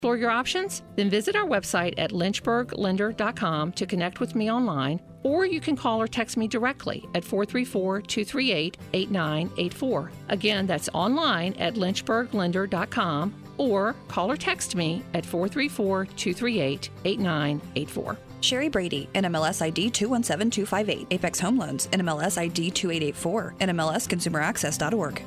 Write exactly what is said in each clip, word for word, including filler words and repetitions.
Explore your options? Then visit our website at lynchburg lender dot com to connect with me online, or you can call or text me directly at four three four, two three eight, eight nine eight four. Again, that's online at lynchburg lender dot com, or call or text me at four three four, two three eight, eight nine eight four. Sherry Brady, N M L S I D two one seven two five eight. Apex Home Loans, N M L S I D two eight eight four. N M L S consumer access dot org.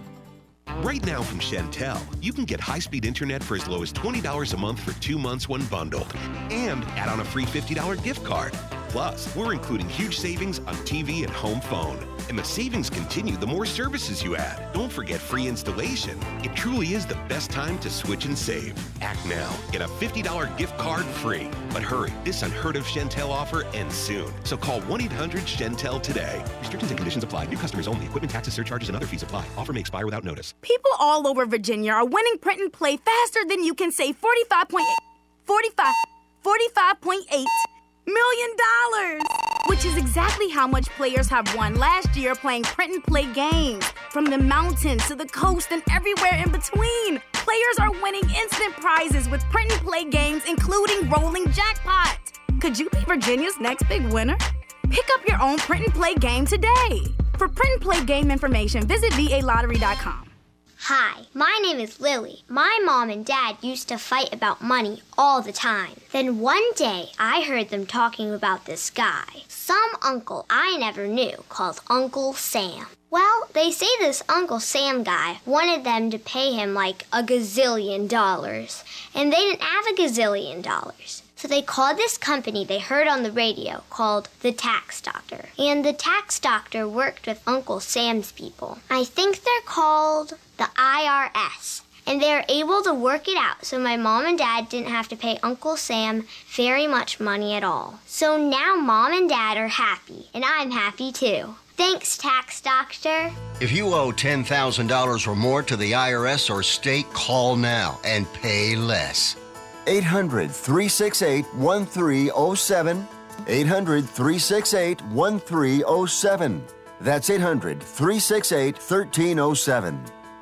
Right now from Shentel, you can get high-speed internet for as low as twenty dollars a month for two months when bundled. And add on a free fifty dollars gift card. Plus, we're including huge savings on T V and home phone. And the savings continue the more services you add. Don't forget free installation. It truly is the best time to switch and save. Act now. Get a fifty dollars gift card free. But hurry, this unheard of Shentel offer ends soon. So call one eight hundred Shentel today. Restrictions and conditions apply. New customers only. Equipment taxes, surcharges, and other fees apply. Offer may expire without notice. People all over Virginia are winning print and play faster than you can say forty-five point eight, forty-five, forty-five point eight million dollars, which is exactly how much players have won last year playing print and play games. From the mountains to the coast and everywhere in between, players are winning instant prizes with print and play games, including rolling jackpot. Could you be Virginia's next big winner? Pick up your own print and play game today. For print and play game information, visit V A lottery dot com. Hi, my name is Lily. My mom and dad used to fight about money all the time. Then one day, I heard them talking about this guy, some uncle I never knew, called Uncle Sam. Well, they say this Uncle Sam guy wanted them to pay him like a gazillion dollars, and they didn't have a gazillion dollars. So they called this company they heard on the radio called the Tax Doctor. And the Tax Doctor worked with Uncle Sam's people. I think they're called the I R S. And they were able to work it out so my mom and dad didn't have to pay Uncle Sam very much money at all. So now mom and dad are happy, and I'm happy too. Thanks, Tax Doctor. If you owe ten thousand dollars or more to the I R S or state, call now and pay less. eight hundred, three six eight, one three zero seven. eight hundred, three six eight, one three zero seven. That's eight hundred, three six eight, one three zero seven.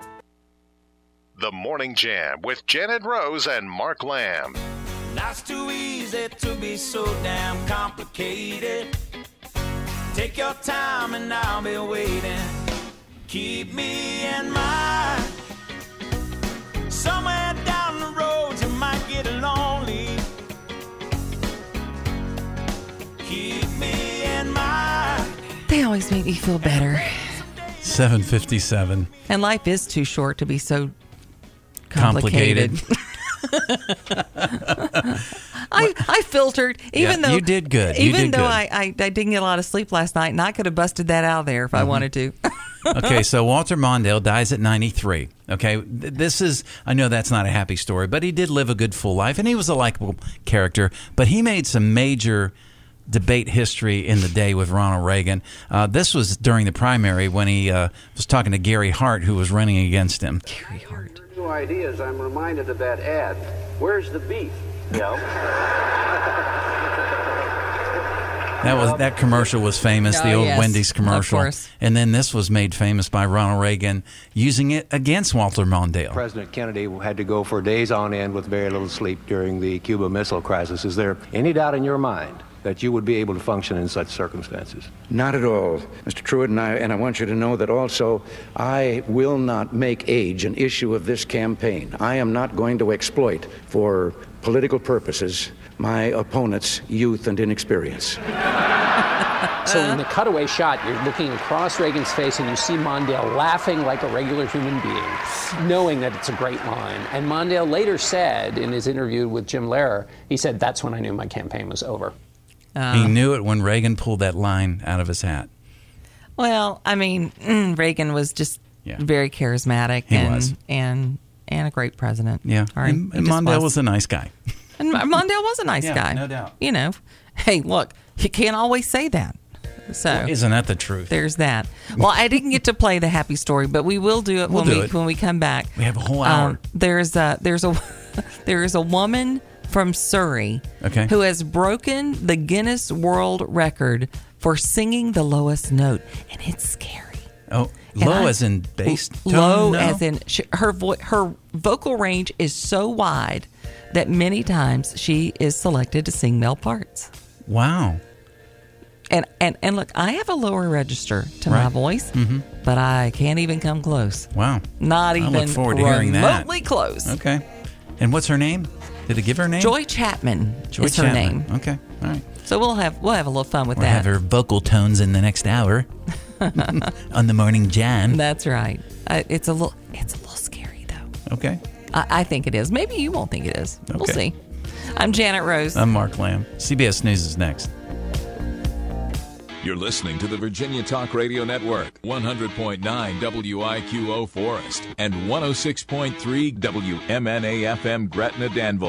The Morning Jam with Janet Rose and Mark Lamb. Life's too easy to be so damn complicated. Take your time and I'll be waiting. Keep me in mind. Somewhere down the road you might get lonely. Keep me in mind. They always make me feel better. seven fifty-seven. And life is too short to be so complicated. complicated. I, I filtered, even yeah, though you did good. You even did though good. I, I, I didn't get a lot of sleep last night, and I could have busted that out of there if mm-hmm. I wanted to. Okay, so Walter Mondale dies at ninety-three. Okay, this is, I know that's not a happy story, but he did live a good full life, and he was a likable character, but he made some major debate history in the day with Ronald Reagan. Uh, this was during the primary when he uh, was talking to Gary Hart, who was running against him. Gary Hart. New ideas, I'm reminded of that ad. Where's the beef? Yeah. That was that commercial was famous, oh, the old yes, Wendy's commercial. Of course. And then this was made famous by Ronald Reagan using it against Walter Mondale. President Kennedy had to go for days on end with very little sleep during the Cuba Missile Crisis. Is there any doubt in your mind that you would be able to function in such circumstances? Not at all, Mister Truitt, and I, and I want you to know that also I will not make age an issue of this campaign. I am not going to exploit for political purposes my opponent's youth and inexperience. So in the cutaway shot, you're looking across Reagan's face and you see Mondale laughing like a regular human being, knowing that it's a great line. And Mondale later said in his interview with Jim Lehrer, he said, that's when I knew my campaign was over. Uh, he knew it when Reagan pulled that line out of his hat. Well, I mean, Reagan was just yeah. very charismatic he and, was. and and a great president. Yeah, or and, and Mondale was. was a nice guy. And Mondale was a nice yeah, guy. no doubt. You know, hey, look, you can't always say that. So well, isn't that the truth? There's that. Well, I didn't get to play the happy story, but we will do it we'll when do we it. when we come back. We have a whole hour. Um, there's a there's a there is a woman from Surrey okay. who has broken the Guinness World Record for singing the lowest note, and it's scary. Oh, and low I, as in bass tone? Low no? as in she, her vo- her vocal range is so wide that many times she is selected to sing male parts. Wow. And and, and look, I have a lower register to Right. my voice, Mhm. but I can't even come close. Wow. Not I even look forward to hearing that. remotely close. Okay. And what's her name? Did it give her a name? Joy Chapman Joy is her Chapman. name. Okay. All right. So we'll have we'll have a little fun with We'll that. have her vocal tones in the next hour on the Morning Jam. That's right. I, it's a little it's a little scary though. Okay. I, I think it is. Maybe you won't think it is. We'll Okay. see. I'm Janet Rose. I'm Mark Lamb. C B S News is next. You're listening to the Virginia Talk Radio Network, one hundred point nine W I Q O Forest and one oh six point three W M N A F M Gretna Danville.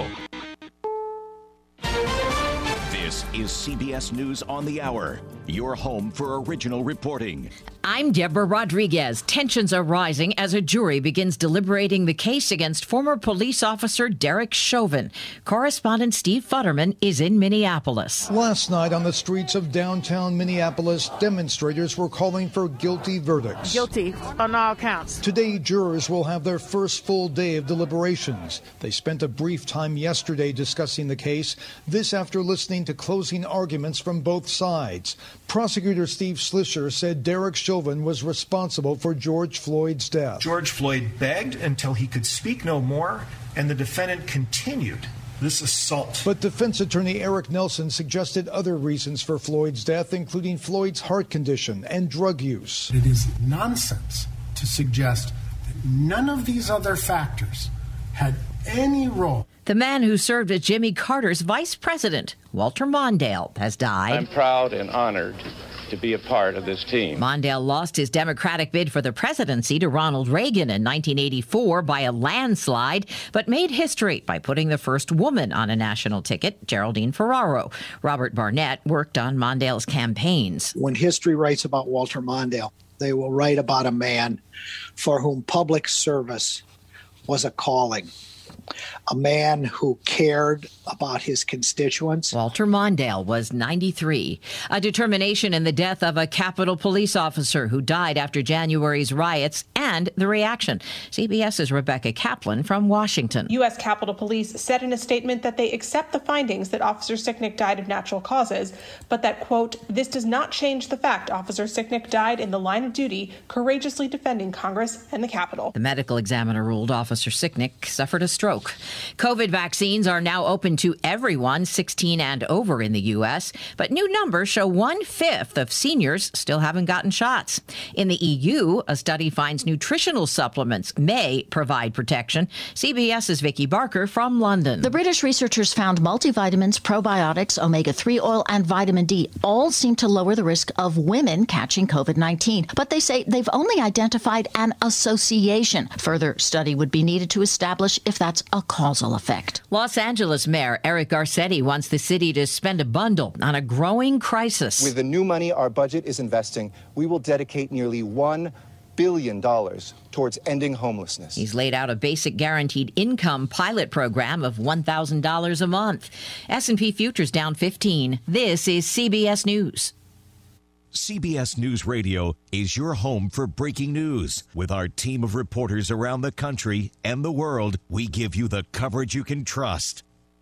This is C B S News on the Hour, your home for original reporting. I'm Deborah Rodriguez. Tensions are rising as a jury begins deliberating the case against former police officer Derek Chauvin. Correspondent Steve Futterman is in Minneapolis. Last night on the streets of downtown Minneapolis, demonstrators were calling for guilty verdicts. Guilty on all counts. Today, jurors will have their first full day of deliberations. They spent a brief time yesterday discussing the case, this after listening to closing arguments from both sides. Prosecutor Steve Slisher said Derek Chauvin was responsible for George Floyd's death. George Floyd begged until he could speak no more, and the defendant continued this assault. But defense attorney Eric Nelson suggested other reasons for Floyd's death, including Floyd's heart condition and drug use. It is nonsense to suggest that none of these other factors had any role. The man who served as Jimmy Carter's vice president, Walter Mondale, has died. I'm proud and honored to be a part of this team. Mondale lost his Democratic bid for the presidency to Ronald Reagan in nineteen eighty-four by a landslide, but made history by putting the first woman on a national ticket, Geraldine Ferraro. Robert Barnett worked on Mondale's campaigns. When history writes about Walter Mondale, they will write about a man for whom public service was a calling. A man who cared about his constituents. Walter Mondale was ninety-three. A determination in the death of a Capitol police officer who died after January's riots and the reaction. CBS's Rebecca Kaplan from Washington. U S Capitol Police said in a statement that they accept the findings that Officer Sicknick died of natural causes, but that, quote, this does not change the fact Officer Sicknick died in the line of duty, courageously defending Congress and the Capitol. The medical examiner ruled Officer Sicknick suffered a stroke. COVID vaccines are now open to everyone sixteen and over in the U S, but new numbers show one-fifth of seniors still haven't gotten shots. In the E U, a study finds nutritional supplements may provide protection. CBS's Vicky Barker from London. The British researchers found multivitamins, probiotics, omega three oil, and vitamin D all seem to lower the risk of women catching COVID nineteen. But they say they've only identified an association. Further study would be needed to establish if that's a causal effect. Los Angeles Mayor Eric Garcetti wants the city to spend a bundle on a growing crisis. With the new money our budget is investing, we will dedicate nearly one billion dollars towards ending homelessness. He's laid out a basic guaranteed income pilot program of one thousand dollars a month. S and P futures down fifteen. This is C B S News. C B S News Radio is your home for breaking news. With our team of reporters around the country and the world, we give you the coverage you can trust.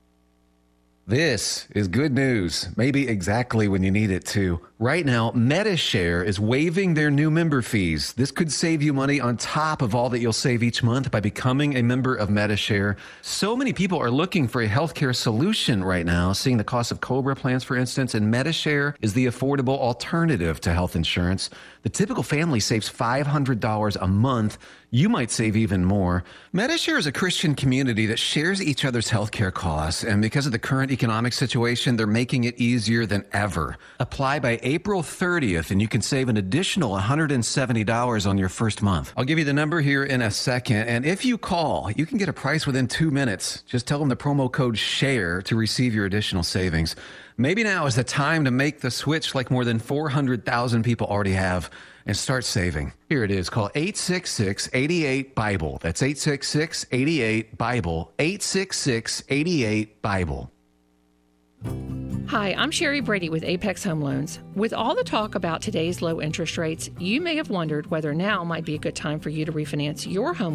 This is good news, maybe exactly when you need it to. Right now, Medi-Share is waiving their new member fees. This could save you money on top of all that you'll save each month by becoming a member of Medi-Share. So many people are looking for a healthcare solution right now, seeing the cost of COBRA plans, for instance, and Medi-Share is the affordable alternative to health insurance. The typical family saves five hundred dollars a month. You might save even more. Medi-Share is a Christian community that shares each other's healthcare costs, and because of the current economic situation, they're making it easier than ever. Apply by April thirtieth, and you can save an additional one hundred seventy dollars on your first month. I'll give you the number here in a second, and if you call, you can get a price within two minutes. Just tell them the promo code SHARE to receive your additional savings. Maybe now is the time to make the switch like more than four hundred thousand people already have and start saving. Here it is. Call eight six six, eight eight, BIBLE. That's eight six six, eight eight, BIBLE. eight six six, eight eight, BIBLE. Hi, I'm Sherry Brady with Apex Home Loans. With all the talk about today's low interest rates, you may have wondered whether now might be a good time for you to refinance your home loan.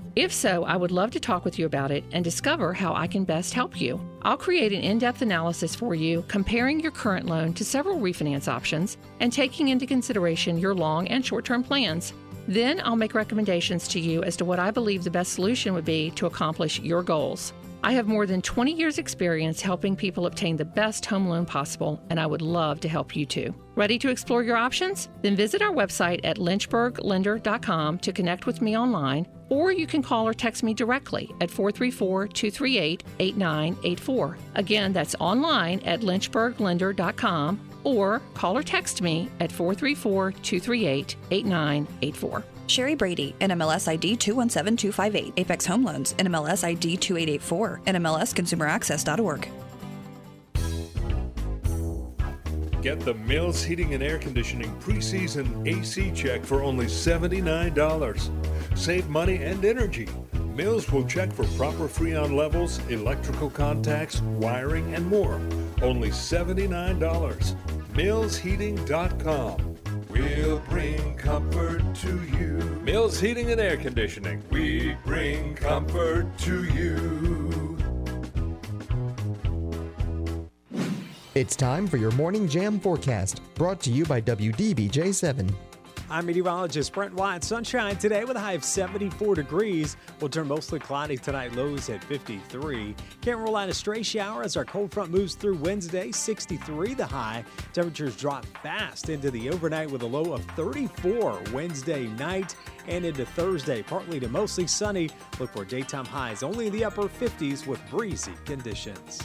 If so, I would love to talk with you about it and discover how I can best help you. I'll create an in-depth analysis for you, comparing your current loan to several refinance options and taking into consideration your long and short-term plans. Then I'll make recommendations to you as to what I believe the best solution would be to accomplish your goals. I have more than twenty years experience helping people obtain the best home loan possible, and I would love to help you too. Ready to explore your options? Then visit our website at lynchburg lender dot com to connect with me online, or you can call or text me directly at four three four, two three eight, eight nine eight four. Again, that's online at lynchburg lender dot com, or call or text me at four three four, two three eight, eight nine eight four. Sherry Brady, N M L S I D two one seven two five eight. Apex Home Loans, N M L S I D two eight eight four. N M L S consumer access dot org. Get the Mills Heating and Air Conditioning preseason A C check for only seventy-nine dollars. Save money and energy. Mills will check for proper Freon levels, electrical contacts, wiring, and more. Only seventy-nine dollars. mills heating dot com. We'll bring comfort to you. Mills Heating and Air Conditioning. We bring comfort to you. It's time for your Morning Jam forecast, brought to you by W D B J seven. I'm meteorologist Brent White. Sunshine today with a high of seventy-four degrees. We'll turn mostly cloudy tonight, lows at fifty-three. Can't rule out a stray shower as our cold front moves through Wednesday, sixty-three the high. Temperatures drop fast into the overnight with a low of thirty-four Wednesday night and into Thursday. Partly to mostly sunny. Look for daytime highs only in the upper fifties with breezy conditions.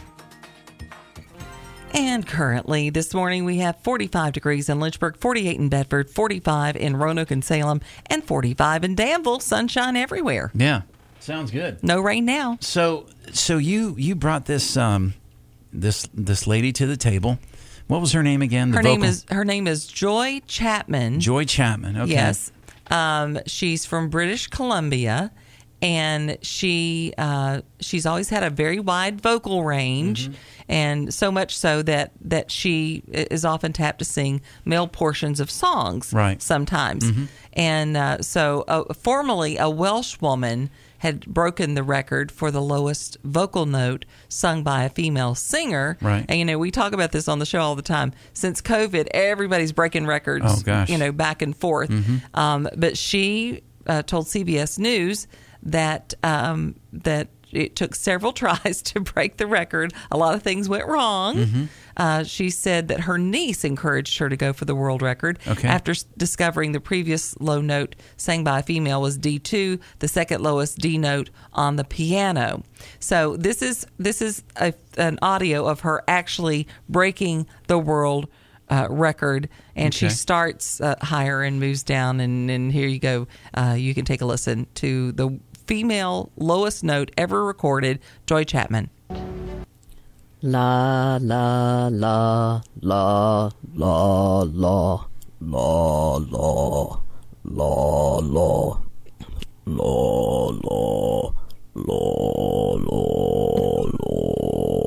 And currently, this morning, we have forty-five degrees in Lynchburg, forty-eight in Bedford, forty-five in Roanoke and Salem, and forty-five in Danville. Sunshine everywhere. Yeah, sounds good. No rain now. So, so you you brought this um, this this lady to the table. What was her name again? The her vocal? name is her name is Joy Chapman. Joy Chapman. Okay. Yes, um, she's from British Columbia. And she uh, she's always had a very wide vocal range, mm-hmm. and so much so that, that she is often tapped to sing male portions of songs right. sometimes. Mm-hmm. And uh, so uh, formerly a Welsh woman had broken the record for the lowest vocal note sung by a female singer. Right. And, you know, we talk about this on the show all the time. Since COVID, everybody's breaking records, oh, gosh. you know, back and forth. Mm-hmm. Um, but she uh, told C B S News that um, that it took several tries to break the record. A lot of things went wrong. Mm-hmm. Uh, she said that her niece encouraged her to go for the world record okay. after s- discovering the previous low note sang by a female was D two, the second lowest D note on the piano. So this is this is a, an audio of her actually breaking the world Uh, record, and okay. she starts uh, higher and moves down, and, and here you go. Uh, you can take a listen to the female lowest note ever recorded, Joy Chapman. La la la la la la la la la la la la la la la.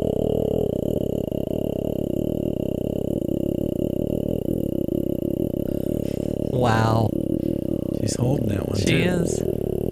Wow. She's holding that one, She too. is.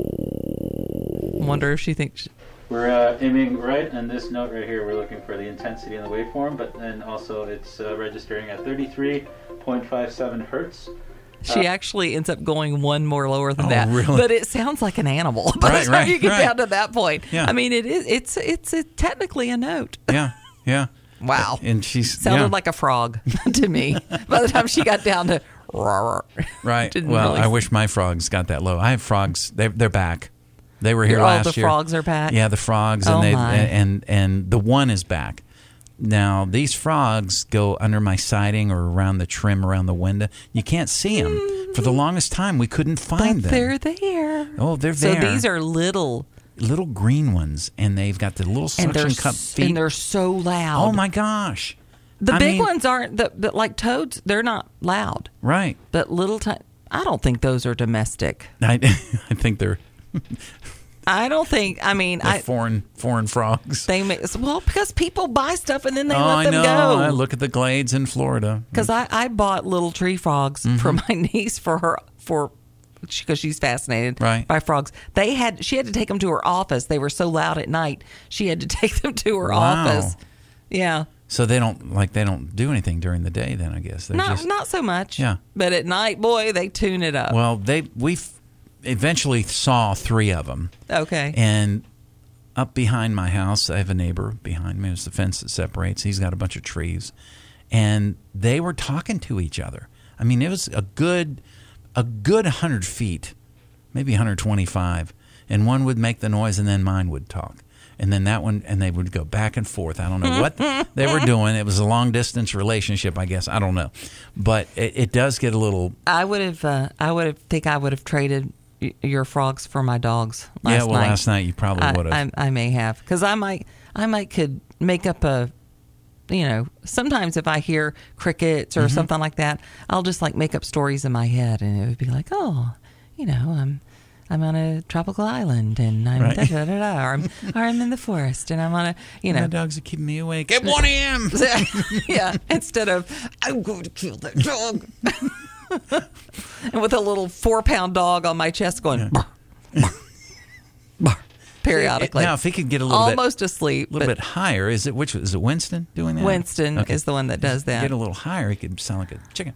I wonder if she thinks... She... We're uh, aiming right on this note right here. We're looking for the intensity in the waveform, but then also it's uh, registering at thirty-three point five seven hertz. She uh, actually ends up going one more lower than oh, that. Really? But it sounds like an animal by right, the time right, you get right. down to that point. Yeah. I mean, it is. It's it's a, technically a note. Yeah, yeah. Wow. And she's sounded yeah. like a frog to me by the time she got down to right. Didn't Well, really... I wish my frogs got that low. I have frogs. They're they're back. They were here oh, last the year. frogs are back. Yeah, the frogs, oh, and they my. and and the one is back. Now these frogs go under my siding or around the trim around the window. You can't see them. Mm-hmm. For the longest time, we couldn't find but them. They're there. Oh, they're there. So these are little. Little green ones, and they've got the little suction cup feet. And they're so loud. Oh, my gosh. The I big mean, ones aren't, the, the, like toads, they're not loud. Right. But little tiny, I don't think those are domestic. I, I think they're... I don't think, I mean... They're I, foreign foreign frogs. They make, well, because people buy stuff and then they oh, let I them know. go. I look at the glades in Florida. Because I, I bought little tree frogs mm-hmm. for my niece for her, for because she's fascinated Right. by frogs. They had she had to take them to her office. They were so loud at night. She had to take them to her Wow. office. Yeah. So they don't like they don't do anything during the day. Then I guess they're Not just not so much. Yeah. But at night, boy, they tune it up. well. They we f- eventually saw three of them. Okay. And up behind my house, I have a neighbor behind me. It's the fence that separates. He's got a bunch of trees, and they were talking to each other. I mean, it was a good, a good hundred feet, maybe one hundred twenty-five, and one would make the noise, and then mine would talk, and then that one, and they would go back and forth. I don't know what they were doing. It was a long distance relationship, I guess. I don't know, but it, it does get a little. I would have. Uh, I would have. Think I would have traded y- your frogs for my dogs last yeah, well, night. last night you probably I- would have. I, I may have because I might. I might could make up a. You know, sometimes if I hear crickets or Mhm. something like that, I'll just like make up stories in my head, and it would be like, oh, you know, I'm. I'm on a tropical island, and I'm Right. da, da, da, da, or, I'm, or I'm in the forest, and I'm on a, you know. My dogs are keeping me awake at one a.m. Yeah, instead of, I'm going to kill that dog. And with a little four-pound dog on my chest going, bark, bark, bark, periodically. Now, if he could get a little Almost bit, asleep. a little bit higher, is it which is it Winston doing that? Winston is the one that does that. Get a little higher, he could sound like a chicken.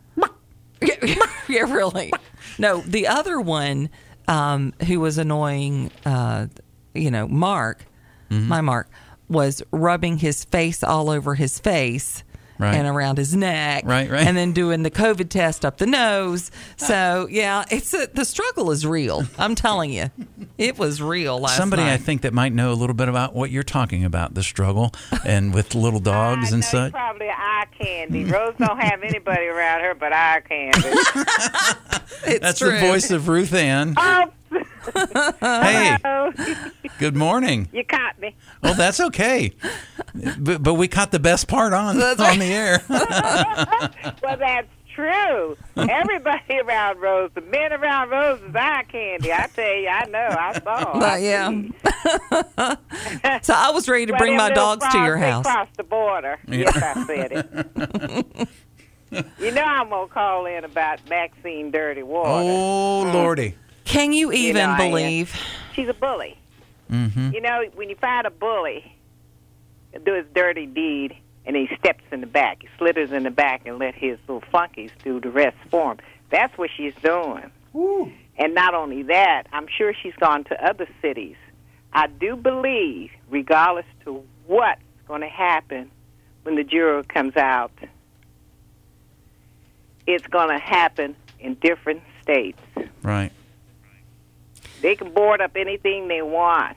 Yeah, really. No, the other one um, who was annoying, uh, you know, Mark, Mm-hmm. my Mark, was rubbing his face all over his face. Right. And around his neck, Right, right. and then doing the COVID test up the nose. So yeah, it's a, the struggle is real. I'm telling you, it was real last Somebody night. I think that might know a little bit about what you're talking about, the struggle, and with little dogs and such. Probably eye candy. Rose don't have anybody around her but eye candy. That's the voice of Ruth Ann. Oh, Hey, hello. good morning. You caught me. Oh, that's okay. But, but we caught the best part on, That's on right. the air. Well, that's true. Everybody around Rose, the men around Rose is eye candy. I tell you, I know. I saw. Uh, I yeah. So I was ready to Well, bring them my little dogs to your frogs, they house. Crossed the border. Yes, I said it. You know I'm gonna call in about Maxine Dirty Water. Oh, Lordy. Can you You even know, I am. believe? She's a bully. Mm-hmm. You know, when you find a bully, he'll do his dirty deed, and he steps in the back. He slitters in the back and let his little flunkies do the rest for him. That's what she's doing. Woo. And not only that, I'm sure she's gone to other cities. I do believe, regardless to what's going to happen when the jury comes out, it's going to happen in different states. Right. They can board up anything they want,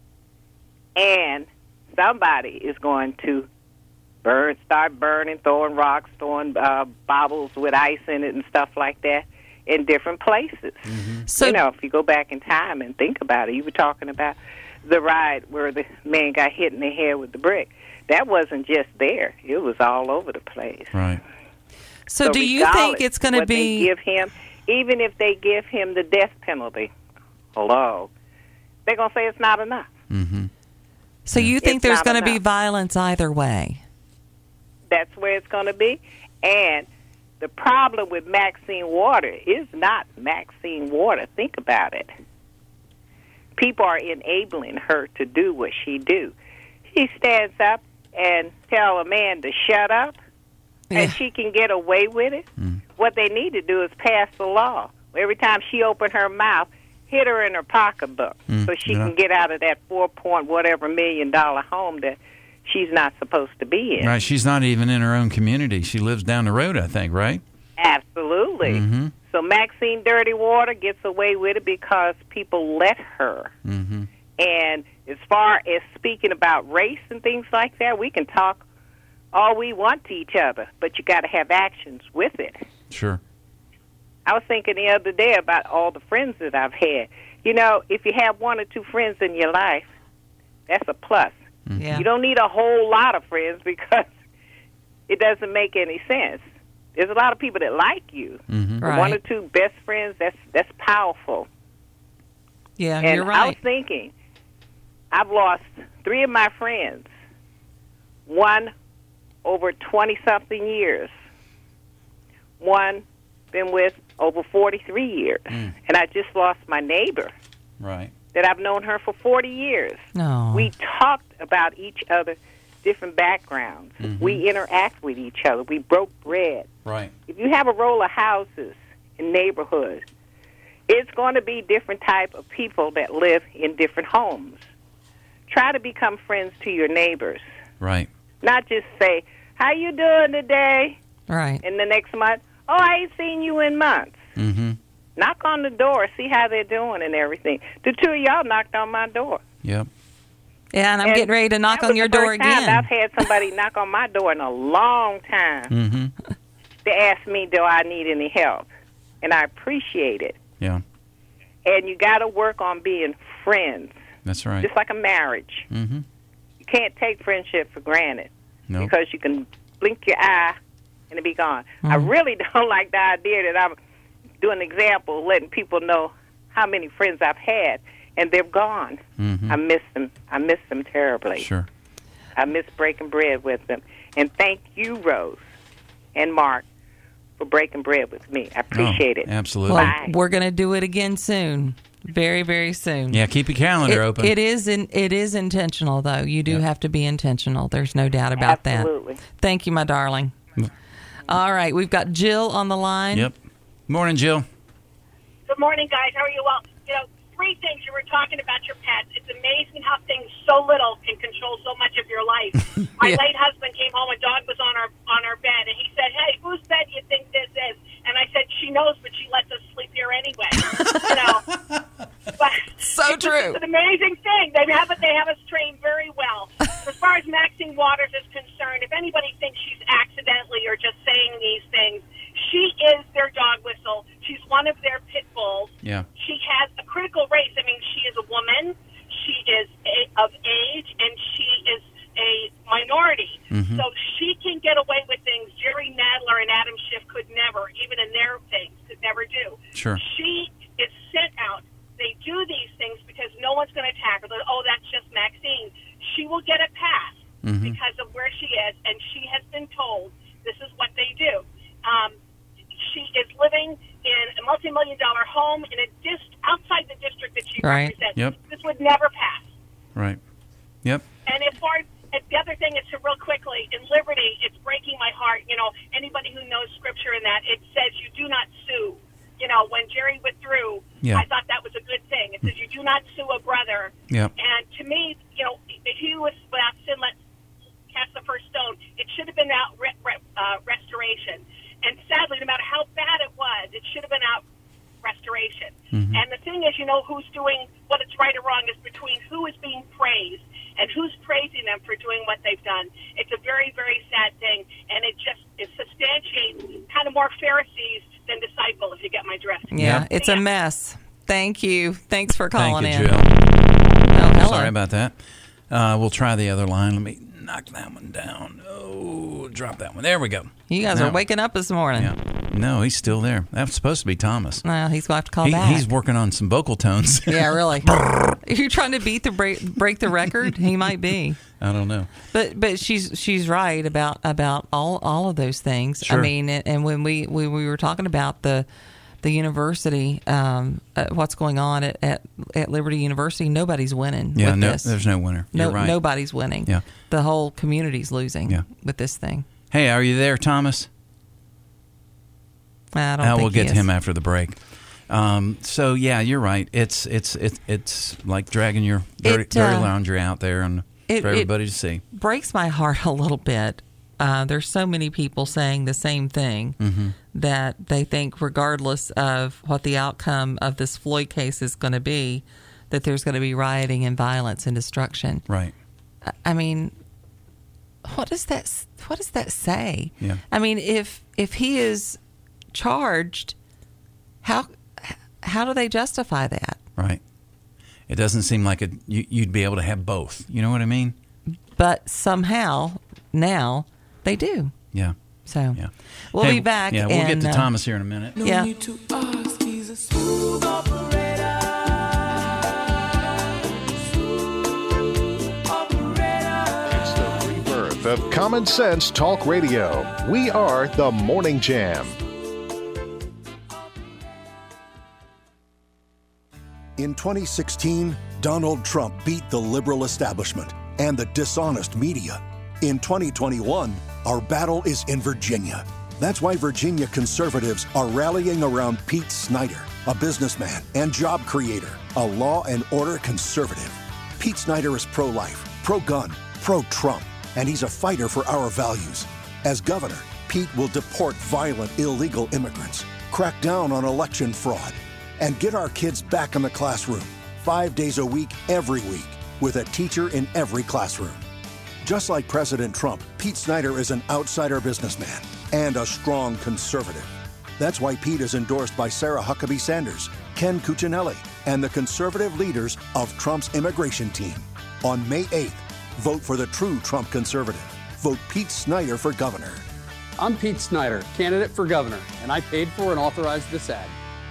and somebody is going to burn, start burning, throwing rocks, throwing uh, baubles with ice in it and stuff like that in different places. So- you know, if you go back in time and think about it, you were talking about the ride where the man got hit in the head with the brick. That wasn't just there; it was all over the place. Right. So, do you think regardless it's going to what they be? give him, even if they give him the death penalty? Hello, they're gonna say it's not enough. Mm-hmm. So you think It's there's not going to be enough. violence either way? That's where it's going to be. And the problem with Maxine Water is not Maxine Water. Think about it. People are enabling her to do what she do. She stands up and tell a man to shut up, and she can get away with it. Mm. What they need to do is pass the law. Every time she opened her mouth, hit her in her pocketbook Mm, so she yeah. can get out of that four point whatever million dollar home that she's not supposed to be in. Right. She's not even in her own community. She lives down the road, I think, right? Absolutely. Mm-hmm. So Maxine Dirty Water gets away with it because people let her. Mm-hmm. And as far as speaking about race and things like that, we can talk all we want to each other, but you got to have actions with it. Sure. I was thinking the other day about all the friends that I've had. You know, if you have one or two friends in your life, that's a plus. Yeah. You don't need a whole lot of friends because it doesn't make any sense. There's a lot of people that like you. Mm-hmm. But Right. one or two best friends, that's that's powerful. Yeah, and you're I was right. thinking, I've lost three of my friends. One over twenty-something years. One been with over forty-three years. Mm. And I just lost my neighbor Right. that I've known her for forty years. No. We talked about each other, different backgrounds. Mhm. We interact with each other. We broke bread. Right. If you have a row of houses in neighborhoods, it's going to be different type of people that live in different homes. Try to become friends to your neighbors. Right. Not just say, how you doing today? Right. And the next month, oh, I ain't seen you in months. Mm-hmm. Knock on the door, see how they're doing and everything. The two of y'all knocked on my door. Yep. Yeah, and I'm And getting ready to knock that on was your the door first time again. I've had somebody knock on my door in a long time Mm-hmm. to ask me, do I need any help? And I appreciate it. Yeah. And you got to work on being friends, That's right. just like a marriage. Mm-hmm. You can't take friendship for granted Nope. because you can blink your eye and it be gone. I Mhm. really don't like the idea that I'm doing an example, letting people know how many friends I've had, and they're gone. Mhm. I miss them. I miss them terribly. Sure. I miss breaking bread with them. And thank you, Rose and Mark, for breaking bread with me. I appreciate Oh, it. absolutely. Well, Bye. we're going to do it again soon. Very, very soon. Yeah, keep your calendar It- open. It is in, it is intentional, though. You do have to be intentional. There's no doubt about Absolutely. that. Thank you, my darling. All right, we've got Jill on the line. Yep. Morning, Jill. Good morning, guys. How are you? Well, you know, three things. You were talking about your pets. It's amazing how things so little can control so much of your life. My Yeah. late husband came home, a dog was on our on our bed, and he said, "Hey, whose bed do you think this is?" And I said, "She knows, but she lets us sleep here anyway." You know, but so it's, true. It's an amazing thing. They have it. They have us trained very well. As far as Maxine Waters is concerned, if anybody thinks she's accidentally or just saying these things, she is their dog whistle. She's one of their pit bulls. Yeah. She has a critical race. I mean, she is a woman, she is a, of age, and she is a minority. Mhm. So she can get away with things Jerry Nadler and Adam Schiff could never, even in their things, could never do. Sure. She is sent out. They do these things because no one's going to attack her. They'll, oh, that's just Maxine. She will get a pass Mhm. because of where she is, and she has been told this is what they do. Um, she is living in a multi-million dollar home in a dist- outside the district that she Right. represents. Yep. This would never pass. Right. Yep. And as far as and the other thing is to real quickly, in Liberty, it's breaking my heart. You know, anybody who knows Scripture in that, it says you do not sue. You know, when Jerry withdrew, Yeah. I thought that was a good thing. It says you do not sue a brother. Yep. And to me, you know, if he was without sin, let's cast the first stone. It should have been out re- re- uh, restoration. And sadly, no matter how bad it was, it should have been out restoration. Mhm. And the thing is, you know, who's doing what is right or wrong is between who is being praised and who's praising them for doing what they've done. It's a very, very sad thing, and it just it substantiates kind of more Pharisees than disciple, if you get my drift. Yeah, it's a mess. Thank you. Thanks for calling Thank you, in. Jill. Oh, hello. Sorry about that. Uh, we'll try the other line. Let me knock that one down. Oh, drop that one. There we go. You guys Now- are waking up this morning. Yeah. No, he's still there. That was supposed to be Thomas. Well, he's going to have to call He- back. He's working on some vocal tones. Yeah, really. If you're trying to beat the break, break the record, he might be. I don't know. But but she's she's right about about all all of those things. I Sure. mean, and and when we when we were talking about the the university, um, uh, what's going on at, at at Liberty University, nobody's winning. Yeah, with no, this. there's no winner. No, You're right. nobody's winning. Yeah. The whole community's losing. Yeah. With this thing. Hey, are you there, Thomas? I don't Uh, think we'll he get to is. him after the break. Um, so yeah, you're right. It's it's it's it's like dragging your dirty, It, dirty uh, laundry out there and it- for it- everybody to see. Breaks my heart a little bit. Uh, there's so many people saying the same thing, Mhm. that they think, regardless of what the outcome of this Floyd case is going to be, that there's going to be rioting and violence and destruction. Right. I- I mean, what does that what does that say? Yeah. I mean, if if he is charged, how how do they justify that? Right. It doesn't seem like it, you, you'd be able to have both. You know what I mean? But somehow now they do. Yeah. So Yeah. we'll Hey, be back. Yeah, we'll and, get to uh, Thomas here in a minute. Yeah. It's the rebirth of Common Sense Talk Radio. We are the Morning Jam. In twenty sixteen, Donald Trump beat the liberal establishment and the dishonest media. In twenty twenty-one, our battle is in Virginia. That's why Virginia conservatives are rallying around Pete Snyder, a businessman and job creator, a law and order conservative. Pete Snyder is pro-life, pro-gun, pro-Trump, and he's a fighter for our values. As governor, Pete will deport violent, illegal immigrants, crack down on election fraud, and get our kids back in the classroom, five days a week, every week, with a teacher in every classroom. Just like President Trump, Pete Snyder is an outsider businessman and a strong conservative. That's why Pete is endorsed by Sarah Huckabee Sanders, Ken Cuccinelli, and the conservative leaders of Trump's immigration team. On May eighth, vote for the true Trump conservative. Vote Pete Snyder for governor. I'm Pete Snyder, candidate for governor, and I paid for and authorized this ad.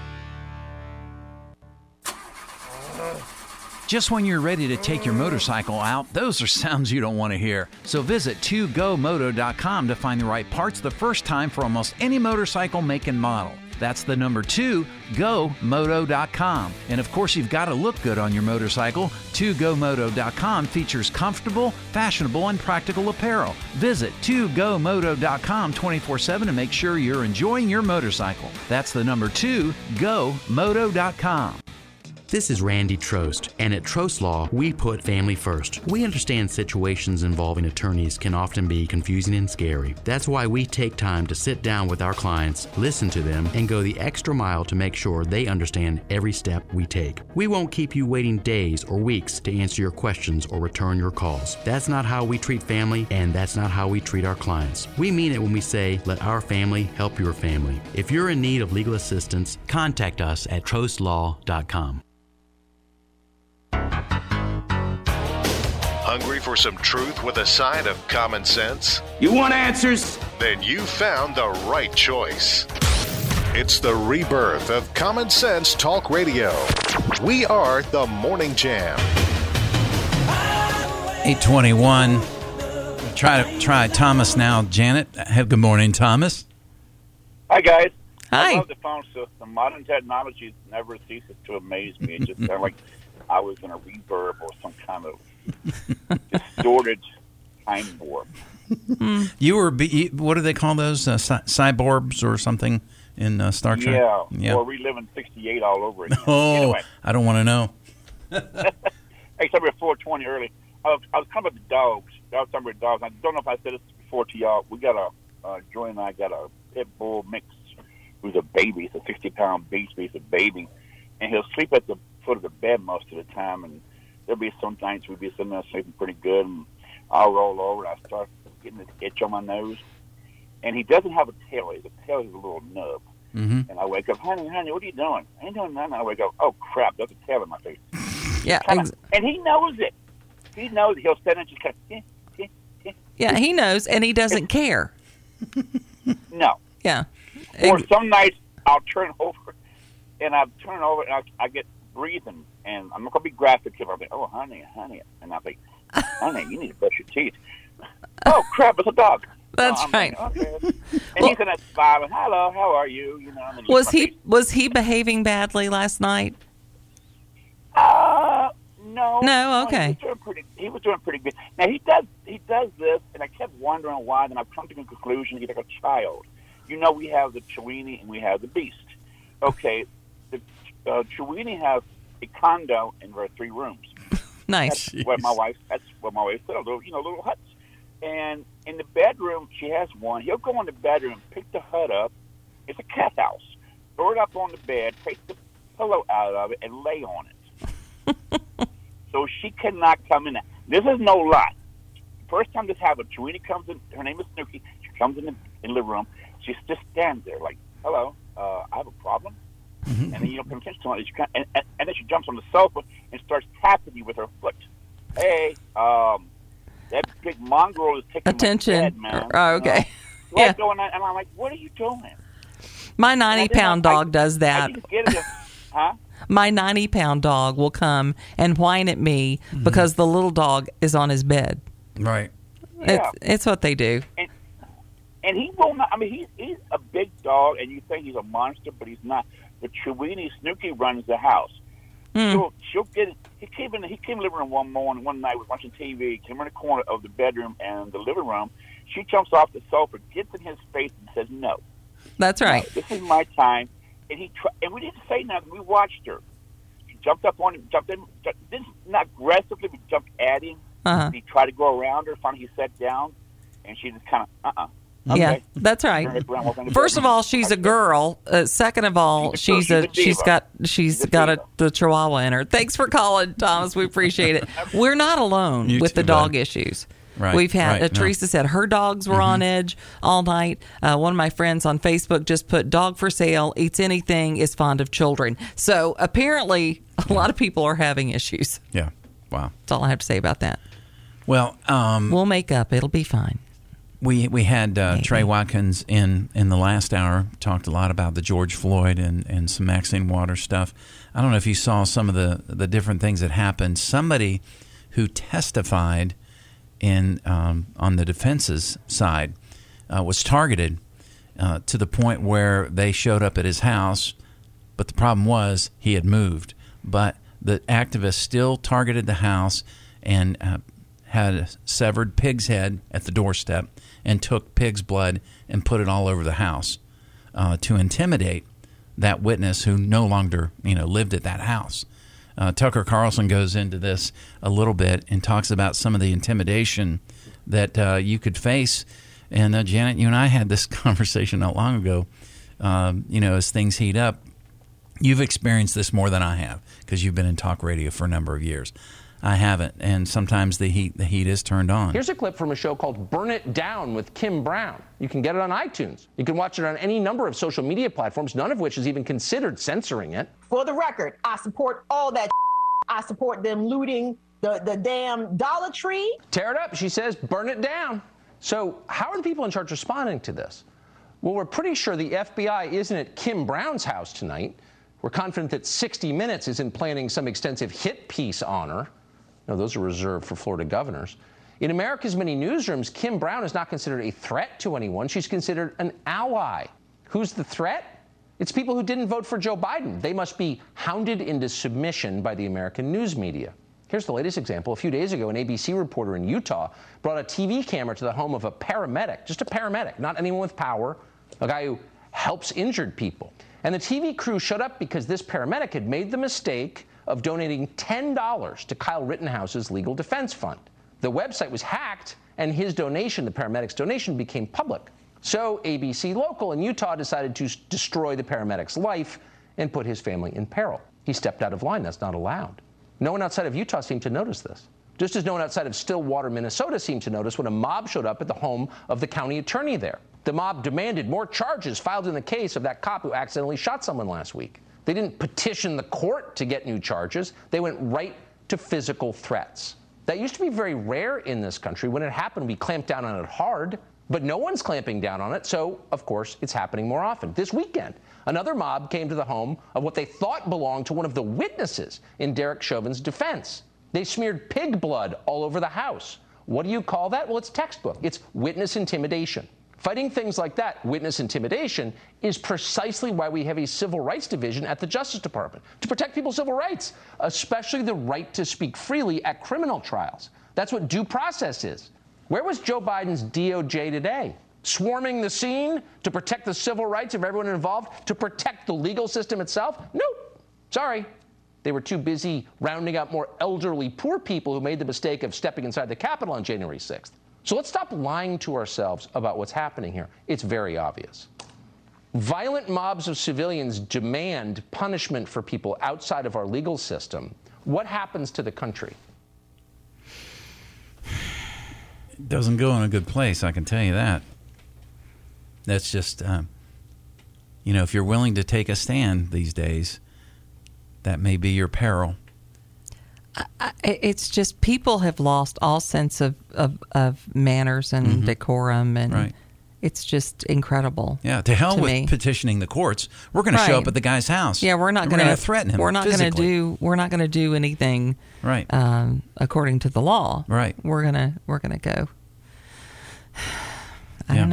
Just when you're ready to take your motorcycle out, those are sounds you don't want to hear. So visit two go moto dot com to find the right parts the first time for almost any motorcycle make and model. That's the number two go moto dot com. And of course, you've got to look good on your motorcycle. two go moto dot com features comfortable, fashionable, and practical apparel. Visit two go moto dot com twenty-four seven to make sure you're enjoying your motorcycle. That's the number two go moto dot com. This is Randy Trost, and at Trost Law, we put family first. We understand situations involving attorneys can often be confusing and scary. That's why we take time to sit down with our clients, listen to them, and go the extra mile to make sure they understand every step we take. We won't keep you waiting days or weeks to answer your questions or return your calls. That's not how we treat family, and that's not how we treat our clients. We mean it when we say, let our family help your family. If you're in need of legal assistance, contact us at trost law dot com. Hungry for some truth with a side of common sense? You want answers? Then you found the right choice. It's the rebirth of Common Sense Talk Radio. We are the Morning Jam. eight twenty-one. Try to try Thomas now, Janet. Have good morning, Thomas. Hi, guys. Hi. I love the phone system. Modern technology never ceases to amaze me. It's just kind of like I was in a reverb or some kind of distorted time warp. You were, be, what do they call those? Uh, cy- cyborgs or something in uh, Star Trek? Yeah, yeah. or reliving sixty-eight all over again. Oh, anyway. I don't want to know. Hey, somebody at four twenty early. I was, I was talking about the dogs. I was talking about dogs. I don't know if I said this before to y'all. We got a, uh, Joy and I got a pit bull mix who's a baby. It's a sixty-pound beast, but he's a baby. And he'll sleep at the foot of the bed most of the time, and there'll be some nights we'd be sitting there sleeping pretty good, and I'll roll over, and I start getting this itch on my nose. And he doesn't have a tail. His tail is a little nub. Mm-hmm. And I wake up, honey, honey, what are you doing? I ain't doing nothing. I wake up, oh, crap, there's a tail in my face. Yeah. Kinda, and he knows it. He knows it. He'll stand and just kind of, eh, eh, eh. Yeah, he knows, and he doesn't care. No. Yeah. Or some nights I'll turn over, and I'll turn over, and I'll, I get breathing, and I'm not going to be graphic here. I'll be, oh, honey, honey. And I'll be, honey, you need to brush your teeth. Oh, crap, it's a dog. That's oh, right. Like, okay. And well, he's in that smiling, hello, how are you? You know. And was he was he behaving badly last night? Uh, no. No, okay. No, he was doing pretty. He was doing pretty good. Now he does he does this, and I kept wondering why. Then I've come to the conclusion he's like a child. You know, we have the Chiweenie and we have the Beast. Okay, the uh, Chiweenie has a condo in her three rooms. Nice. That's where my wife. That's where my wife lives. Little, you know, little huts. And in the bedroom, she has one. He'll go in the bedroom, pick the hut up. It's a cat house. Throw it up on the bed, take the pillow out of it, and lay on it. So she cannot come in there. This is no lie. The first time this happened, Chiweenie comes in. Her name is Snooki. She comes in the, in the living room. She just stands there like, hello, uh, I have a problem. Mm-hmm. And then you don't pay attention to it. She, and, and, and then she jumps on the sofa and starts tapping you with her foot. Hey, um... that big mongrel is taking attention. My head, man. Oh, okay. You know? Yeah. Going on, and I'm like, what are you doing? My ninety-pound dog I, does that. I get it. Huh? My ninety-pound dog will come and whine at me mm-hmm. because the little dog is on his bed. Right. Yeah. It's, it's what they do. And, and he will not. I mean, he's he's a big dog, and you think he's a monster, but he's not. But Chiweenie Snooki runs the house. Mm. She'll, she'll get it. He came in. He came in the living room one morning, one night, was watching T V. Came in the corner of the bedroom and the living room. She jumps off the sofa, gets in his face, and says, "No, that's right. No, this is my time." And he tr- and we didn't say nothing. We watched her. She jumped up on him, jumped in, jumped, didn't not aggressively, but jumped at him. Uh-huh. He tried to go around her. Finally, he sat down, and she just kind of, uh, uh Okay. Yeah, that's right. First of all, she's a girl. Uh, second of all, she's a she's got she's got a the Chihuahua in her. Thanks for calling, Thomas. We appreciate it. We're not alone You with too, the dog bud. issues. Right, We've had right, uh, no. Teresa said her dogs were Mm-hmm. on edge all night. Uh, one of my friends on Facebook just put dog for sale, eats anything, is fond of children. So apparently, a lot of people are having issues. Yeah. Wow. That's all I have to say about that. Well, um, we'll make up. It'll be fine. We we had uh, Trey Watkins in, in the last hour, talked a lot about the George Floyd and, and some Maxine Waters stuff. I don't know if you saw some of the, the different things that happened. Somebody who testified in um, on the defense's side uh, was targeted uh, to the point where they showed up at his house, but the problem was he had moved. But the activists still targeted the house and uh, had a severed pig's head at the doorstep and took pig's blood and put it all over the house uh, to intimidate that witness who no longer, you know, lived at that house. Uh, Tucker Carlson goes into this a little bit and talks about some of the intimidation that uh, you could face. And uh, Janet, you and I had this conversation not long ago. Um, you know, as things heat up, you've experienced this more than I have because you've been in talk radio for a number of years. I haven't, and sometimes the heat the heat is turned on. Here's a clip from a show called Burn It Down with Kim Brown. You can get it on iTunes. You can watch it on any number of social media platforms, none of which has even considered censoring it. For the record, I support all that. I support them looting the, the damn Dollar Tree. Tear it up, she says, burn it down. So how are the people in charge responding to this? Well, we're pretty sure the F B I isn't at Kim Brown's house tonight. We're confident that sixty minutes isn't planning some extensive hit piece on her. No, those are reserved for Florida governors. In America's many newsrooms, Kim Brown is not considered a threat to anyone. She's considered an ally. Who's the threat? It's people who didn't vote for Joe Biden. They must be hounded into submission by the American news media. Here's the latest example. A few days ago, an A B C reporter in Utah brought a T V camera to the home of a paramedic, just a paramedic, not anyone with power, a guy who helps injured people. And the T V crew showed up because this paramedic had made the mistake of donating ten dollars to Kyle Rittenhouse's legal defense fund. The website was hacked, and his donation, the paramedic's donation, became public. So A B C Local in Utah decided to destroy the paramedic's life and put his family in peril. He stepped out of line. That's not allowed. No one outside of Utah seemed to notice this. Just as no one outside of Stillwater, Minnesota seemed to notice when a mob showed up at the home of the county attorney there. The mob demanded more charges filed in the case of that cop who accidentally shot someone last week. They didn't petition the court to get new charges. They went right to physical threats. That used to be very rare in this country. When it happened, we clamped down on it hard, but no one's clamping down on it, so, of course, it's happening more often. This weekend, another mob came to the home of what they thought belonged to one of the witnesses in Derek Chauvin's defense. They smeared pig blood all over the house. What do you call that? Well, it's textbook. It's witness intimidation. Fighting things like that, witness intimidation, is precisely why we have a civil rights division at the Justice Department, to protect people's civil rights, especially the right to speak freely at criminal trials. That's what due process is. Where was Joe Biden's D O J today? Swarming the scene to protect the civil rights of everyone involved, to protect the legal system itself? Nope. Sorry. They were too busy rounding up more elderly poor people who made the mistake of stepping inside the Capitol on January sixth. So let's stop lying to ourselves about what's happening here. It's very obvious. Violent mobs of civilians demand punishment for people outside of our legal system. What happens to the country? It doesn't go in a good place, I can tell you that. That's just, um, you know, if you're willing to take a stand these days, that may be your peril. I, it's just people have lost all sense of, of, of manners and Mm-hmm. decorum, and Right. it's just incredible. Yeah, to hell to with me. petitioning the courts. We're going to show Right. up at the guy's house. Yeah, we're not We're going to threaten him. We're not going to physically. do. We're not going to do anything. Right. Um, according to the law. Right. We're gonna. We're gonna go. I Yeah. don't know.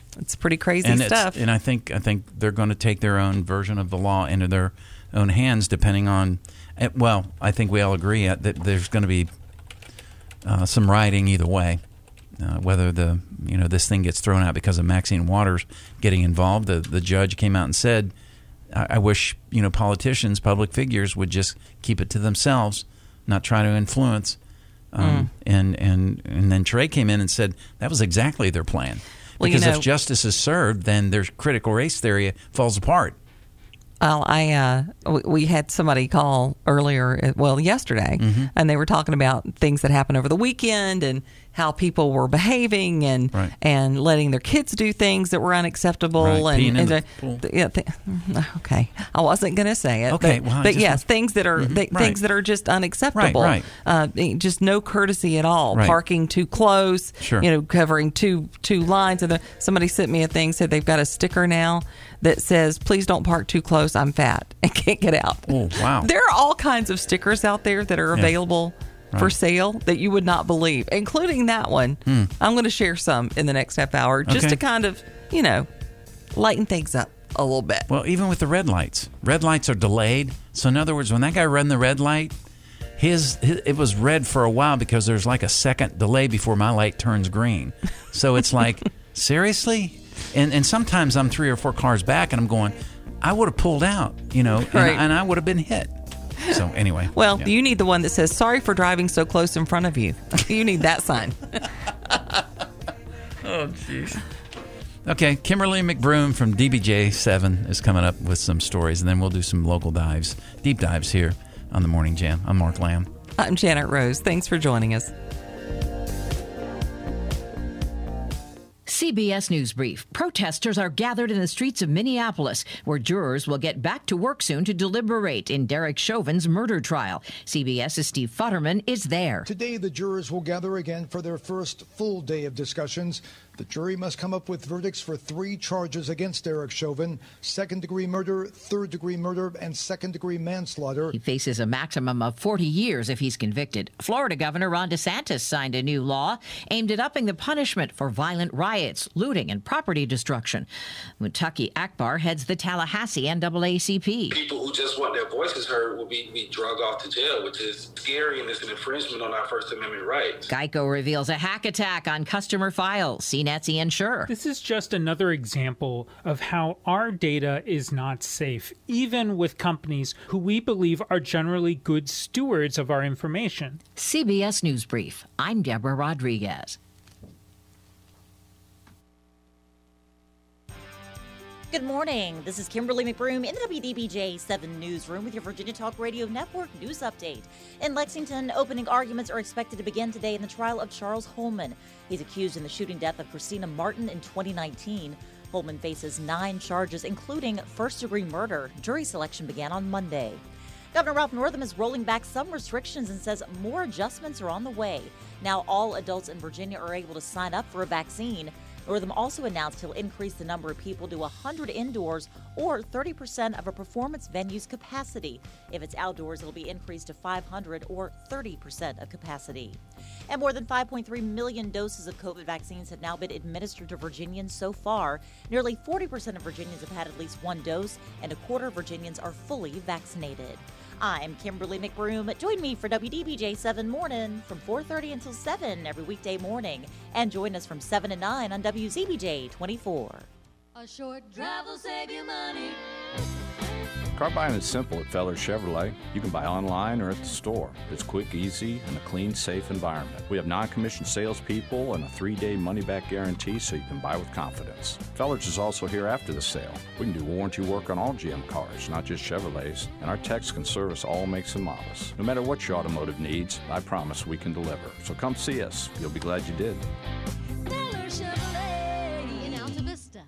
It's pretty crazy and stuff. And I think I think they're going to take their own version of the law into their own hands, depending on. Well, I think we all agree that there's going to be uh, some rioting either way. Uh, whether the you know this thing gets thrown out because of Maxine Waters getting involved, the the judge came out and said, I, I wish you know politicians, public figures would just keep it to themselves, not try to influence. Um, mm. And and and then Trey came in and said that was exactly their plan. Well, because you know, if justice is served, then their critical race theory falls apart. Well, I uh, we had somebody call earlier, well, yesterday, mm-hmm. and they were talking about things that happened over the weekend and how people were behaving and right. and letting their kids do things that were unacceptable. Right. And, and and the, yeah, th- okay, I wasn't going to say it. Okay, but, well, but yes, was, things that are mm-hmm. th- right. things that are just unacceptable. Right, right. Uh, just no courtesy at all. Right. Parking too close. Sure. You know, covering two two lines. And the, somebody sent me a thing, said they've got a sticker now that says, "Please don't park too close. I'm fat and can't get out." Oh, wow. There are all kinds of stickers out there that are yeah. available right. for sale that you would not believe, including that one. Hmm. I'm going to share some in the next half hour just okay. to kind of, you know, lighten things up a little bit. Well, even with the red lights, red lights are delayed. So in other words, when that guy ran the red light, his, his it was red for a while because there's like a second delay before my light turns green. So it's like, seriously? And and sometimes I'm three or four cars back and I'm going, I would have pulled out, you know, and, right. and I would have been hit. So anyway. Well, yeah. you need the one that says, "Sorry for driving so close in front of you." You need that sign. Oh, jeez. Okay, Kimberly McBroom from D B J seven is coming up with some stories, and then we'll do some local dives, deep dives here on the Morning Jam. I'm Mark Lamb. I'm Janet Rose. Thanks for joining us. C B S News Brief. Protesters are gathered in the streets of Minneapolis, where jurors will get back to work soon to deliberate in Derek Chauvin's murder trial. CBS's Steve Futterman is there. Today, the jurors will gather again for their first full day of discussions. The jury must come up with verdicts for three charges against Derek Chauvin: second-degree murder, third-degree murder, and second-degree manslaughter. He faces a maximum of forty years if he's convicted. Florida Governor Ron DeSantis signed a new law aimed at upping the punishment for violent riots, looting, and property destruction. Muttaqi Akbar heads the Tallahassee N double A C P. People who just want their voices heard will be, be drugged off to jail, which is scary, and it's an infringement on our First Amendment rights. Geico reveals a hack attack on customer files. C Net's Ian Sure. This is just another example of how our data is not safe, even with companies who we believe are generally good stewards of our information. C B S News Brief. I'm Deborah Rodriguez. Good morning. This is Kimberly McBroom in the W D B J seven Newsroom with your Virginia Talk Radio Network news update. In Lexington, opening arguments are expected to begin today in the trial of Charles Holman. He's accused in the shooting death of Christina Martin in twenty nineteen. Holman faces nine charges, including first-degree murder. Jury selection began on Monday. Governor Ralph Northam is rolling back some restrictions and says more adjustments are on the way. Now all adults in Virginia are able to sign up for a vaccine. Northam also announced he'll increase the number of people to one hundred indoors or thirty percent of a performance venue's capacity. If it's outdoors, it'll be increased to five hundred or thirty percent of capacity. And more than five point three million doses of COVID vaccines have now been administered to Virginians so far. Nearly forty percent of Virginians have had at least one dose, and a quarter of Virginians are fully vaccinated. I'm Kimberly McBroom. Join me for W D B J seven Morning from four thirty until seven every weekday morning. And join us from seven to nine on W Z B J twenty-four. A short drive will save you money. Car buying is simple at Feller Chevrolet. You can buy online or at the store. It's quick, easy, and a clean, safe environment. We have non-commissioned salespeople and a three-day money-back guarantee so you can buy with confidence. Feller's is also here after the sale. We can do warranty work on all G M cars, not just Chevrolets, and our techs can service all makes and models. No matter what your automotive needs, I promise we can deliver. So come see us. You'll be glad you did. Feller Chevrolet in Alta Vista.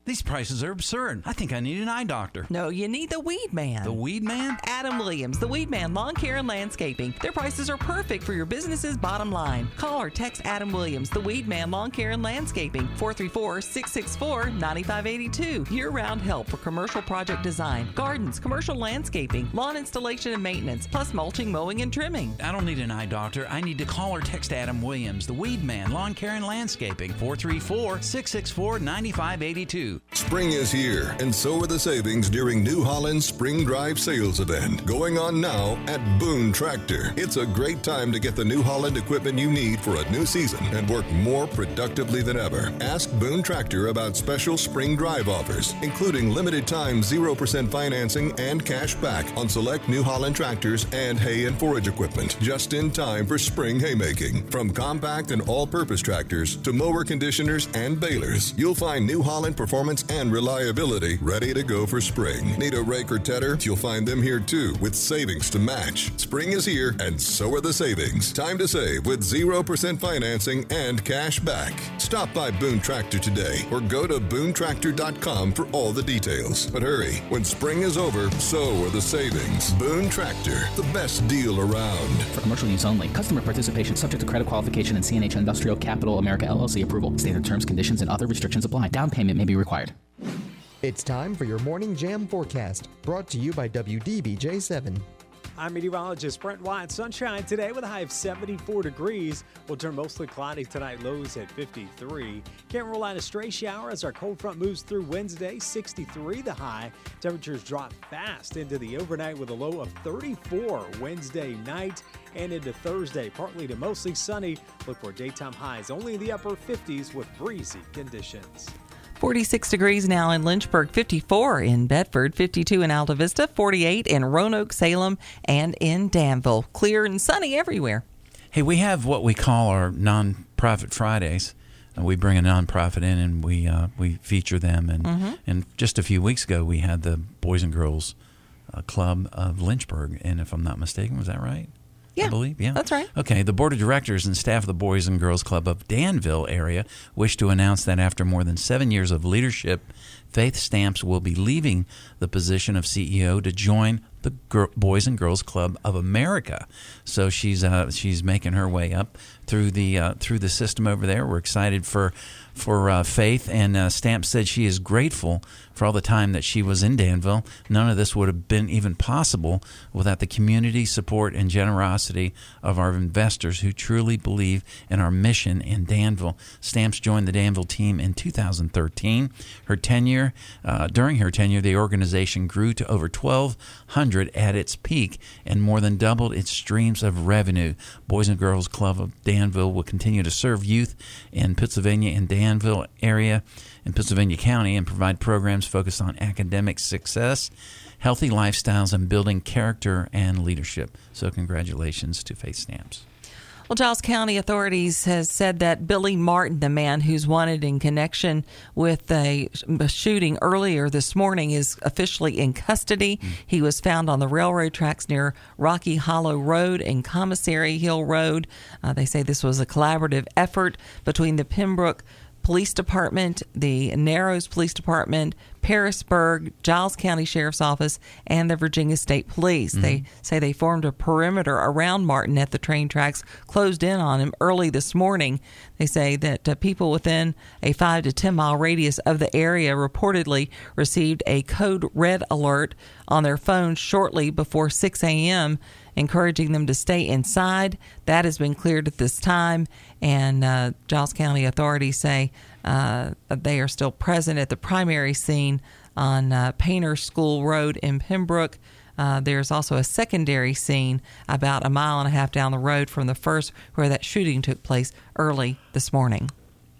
These prices are absurd. I think I need an eye doctor. No, you need the Weed Man. The Weed Man? Adam Williams, the Weed Man Lawn Care and Landscaping. Their prices are perfect for your business's bottom line. Call or text Adam Williams, the Weed Man Lawn Care and Landscaping, four three four, six six four, nine five eight two. Year-round help for commercial project design, gardens, commercial landscaping, lawn installation and maintenance, plus mulching, mowing, and trimming. I don't need an eye doctor. I need to call or text Adam Williams, the Weed Man Lawn Care and Landscaping, four three four, six six four, nine five eight two. Spring is here, and so are the savings during New Holland's Spring Drive Sales Event, going on now at Boone Tractor. It's a great time to get the New Holland equipment you need for a new season and work more productively than ever. Ask Boone Tractor about special Spring Drive offers, including limited time zero percent financing and cash back on select New Holland tractors and hay and forage equipment, just in time for spring haymaking. From compact and all-purpose tractors to mower conditioners and balers, you'll find New Holland performance and reliability ready to go for spring. Need a rake or tedder? You'll find them here too, with savings to match. Spring is here, and so are the savings. Time to save with zero percent financing and cash back. Stop by Boone Tractor today or go to boone tractor dot com for all the details. But hurry, when spring is over, so are the savings. Boone Tractor, the best deal around. For commercial use only. Customer participation subject to credit qualification and C N H Industrial Capital America L L C approval. Standard terms, conditions, and other restrictions apply. Down payment may be required. It's time for your Morning Jam forecast, brought to you by W D B J seven. I'm meteorologist Brent White. Sunshine today with a high of seventy-four degrees. We'll turn mostly cloudy tonight, lows at fifty-three. Can't rule out a stray shower as our cold front moves through Wednesday, sixty-three the high. Temperatures drop fast into the overnight with a low of thirty-four Wednesday night and into Thursday. Partly to mostly sunny. Look for daytime highs only in the upper fifties with breezy conditions. forty-six degrees now in Lynchburg, fifty-four in Bedford, fifty-two in Alta Vista, forty-eight in Roanoke, Salem, and in Danville. Clear and sunny everywhere. Hey, we have what we call our nonprofit Fridays. Uh, we bring a nonprofit in and we uh, we feature them. And Mm-hmm. and just a few weeks ago, we had the Boys and Girls uh, Club of Lynchburg. And if I'm not mistaken, was that right? Yeah, I believe. Yeah, that's right. Okay, the board of directors and staff of the Boys and Girls Club of Danville area wish to announce that after more than seven years of leadership, Faith Stamps will be leaving the position of C E O to join the Gir- Boys and Girls Club of America. So she's uh, she's making her way up through the uh, through the system over there. We're excited for for uh, Faith, and uh, Stamps said she is grateful for all the time that she was in Danville. None of this would have been even possible without the community support and generosity of our investors who truly believe in our mission in Danville. Stamps joined the Danville team in two thousand thirteen. Her tenure, uh, during her tenure, the organization grew to over twelve hundred at its peak and more than doubled its streams of revenue. Boys and Girls Club of Danville will continue to serve youth in Pittsylvania and Danville area in Pittsylvania County and provide programs focused on academic success, healthy lifestyles, and building character and leadership. So congratulations to Faith Stamps. Well, Giles County authorities has said that Billy Martin, the man who's wanted in connection with a shooting earlier this morning, is officially in custody. Mm. He was found on the railroad tracks near Rocky Hollow Road and Commissary Hill Road. Uh, they say this was a collaborative effort between the Pembroke Police Department, the Narrows Police Department, Harrisburg, Giles County Sheriff's Office, and the Virginia State Police. Mm-hmm. They say they formed a perimeter around Martin at the train tracks, closed in on him early this morning. They say that uh, people within a five to ten mile radius of the area reportedly received a code red alert on their phones shortly before six a.m., encouraging them to stay inside. That has been cleared at this time, and uh, Giles County authorities say uh, they are still present at the primary scene on uh, Painter School Road in Pembroke. Uh, there's also a secondary scene about a mile and a half down the road from the first where that shooting took place early this morning.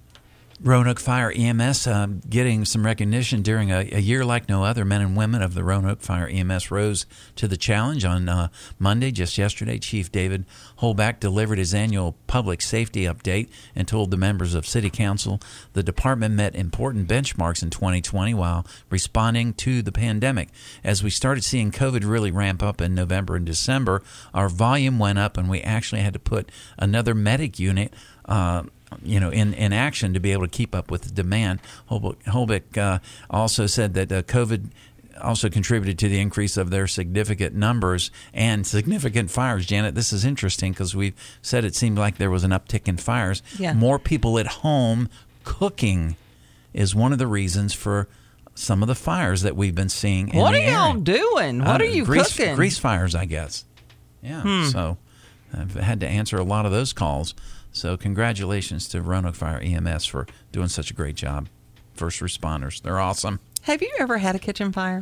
Roanoke Fire E M S uh, getting some recognition during a, a year like no other. Men and women of the Roanoke Fire E M S rose to the challenge on uh, Monday, just yesterday. Chief David Holback delivered his annual public safety update and told the members of City Council the department met important benchmarks in twenty twenty while responding to the pandemic. As we started seeing COVID really ramp up in November and December, our volume went up and we actually had to put another medic unit uh you know, in, in action to be able to keep up with the demand. Holbeck, Holbeck uh, also said that uh, COVID also contributed to the increase of their significant numbers and significant fires. Janet, this is interesting because we've said it seemed like there was an uptick in fires. Yeah. More people at home cooking is one of the reasons for some of the fires that we've been seeing in What the are y'all area. doing? What Uh, are you grease, cooking? Grease fires, I guess. Yeah, Hmm. so I've had to answer a lot of those calls. So congratulations to Roanoke Fire E M S for doing such a great job. First responders, they're awesome. Have you ever had a kitchen fire?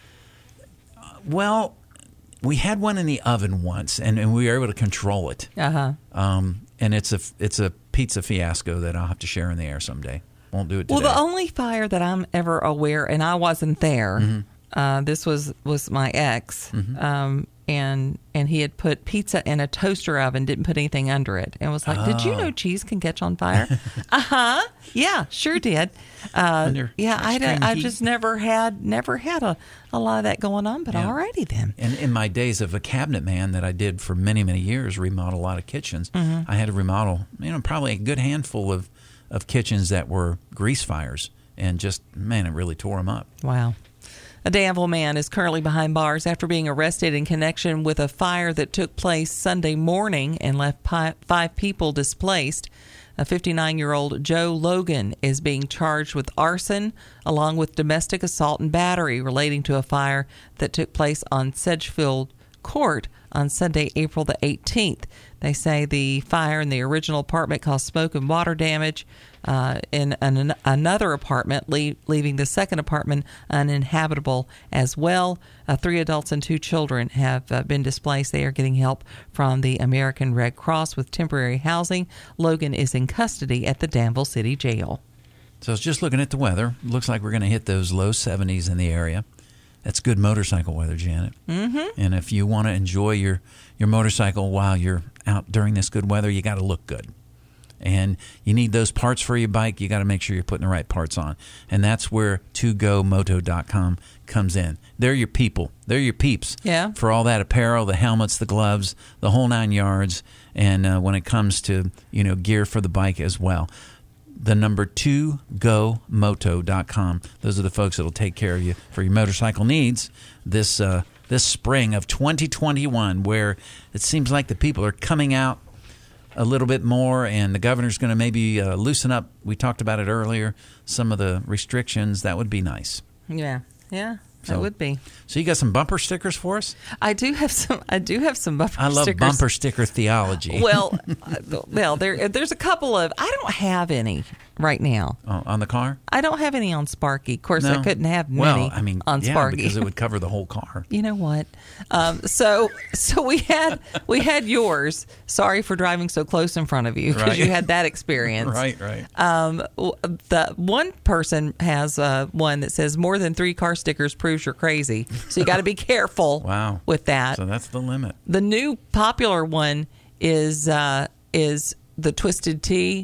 Well, we had one in the oven once, and, and we were able to control it. Uh-huh. Um, and it's a it's a pizza fiasco that I'll have to share in the air someday. Won't do it today. Well, the only fire that I'm ever aware, and I wasn't there. Mhm. Uh, this was was my ex, Mhm. um, and and he had put pizza in a toaster oven, didn't put anything under it, and was like, "Did you Oh. know cheese can catch on fire?" uh huh. Yeah, sure did. Uh, Under yeah, I, extreme I heat. just never had never had a, a lot of that going on. But Yeah. alrighty then. And in my days of a cabinet man that I did for many, many years, remodel a lot of kitchens, Mhm. I had to remodel, you know, probably a good handful of, of kitchens that were grease fires. And just, man, it really tore them up. Wow. A Danville man is currently behind bars after being arrested in connection with a fire that took place Sunday morning and left pi- five people displaced. A fifty-nine-year-old Joe Logan is being charged with arson along with domestic assault and battery relating to a fire that took place on Sedgefield Court on Sunday, April the eighteenth. They say the fire in the original apartment caused smoke and water damage uh, in an, another apartment, leave, leaving the second apartment uninhabitable as well. Uh, three adults and two children have uh, been displaced. They are getting help from the American Red Cross with temporary housing. Logan is in custody at the Danville City Jail. So I was just looking at the weather. Looks like we're going to hit those low seventies in the area. That's good motorcycle weather, Janet. Mm-hmm. And if you want to enjoy your, your motorcycle while you're out during this good weather, you got to look good. And you need those parts for your bike. You got to make sure you're putting the right parts on. And that's where to go moto dot com comes in. They're your people. They're your peeps. Yeah. For all that apparel, the helmets, the gloves, the whole nine yards. And uh, when it comes to, you know, gear for the bike as well. The number to go moto dot com. Those are the folks that will take care of you for your motorcycle needs this uh, this spring of twenty twenty-one, where it seems like the people are coming out a little bit more, and the governor's going to maybe uh, loosen up. We talked about it earlier, some of the restrictions. That would be nice. Yeah, yeah, that So- would be. So you got some bumper stickers for us? I do have some. I do have some bumper I love stickers. bumper sticker theology. Well, uh, well, there there's a couple of. I don't have any right now. Oh, on the car? I don't have any on Sparky. Of course, I No. couldn't have many Well, I mean, on yeah, Sparky because it would cover the whole car. You know what? Um, so so we had we had yours. Sorry for driving so close in front of you because Right. you had that experience. Right, right. Um, w- the one person has uh, one that says more than three car stickers proves you're crazy. So you got to be careful. Wow. With that. So that's the limit. The new popular one is uh, is the Twisted Tea.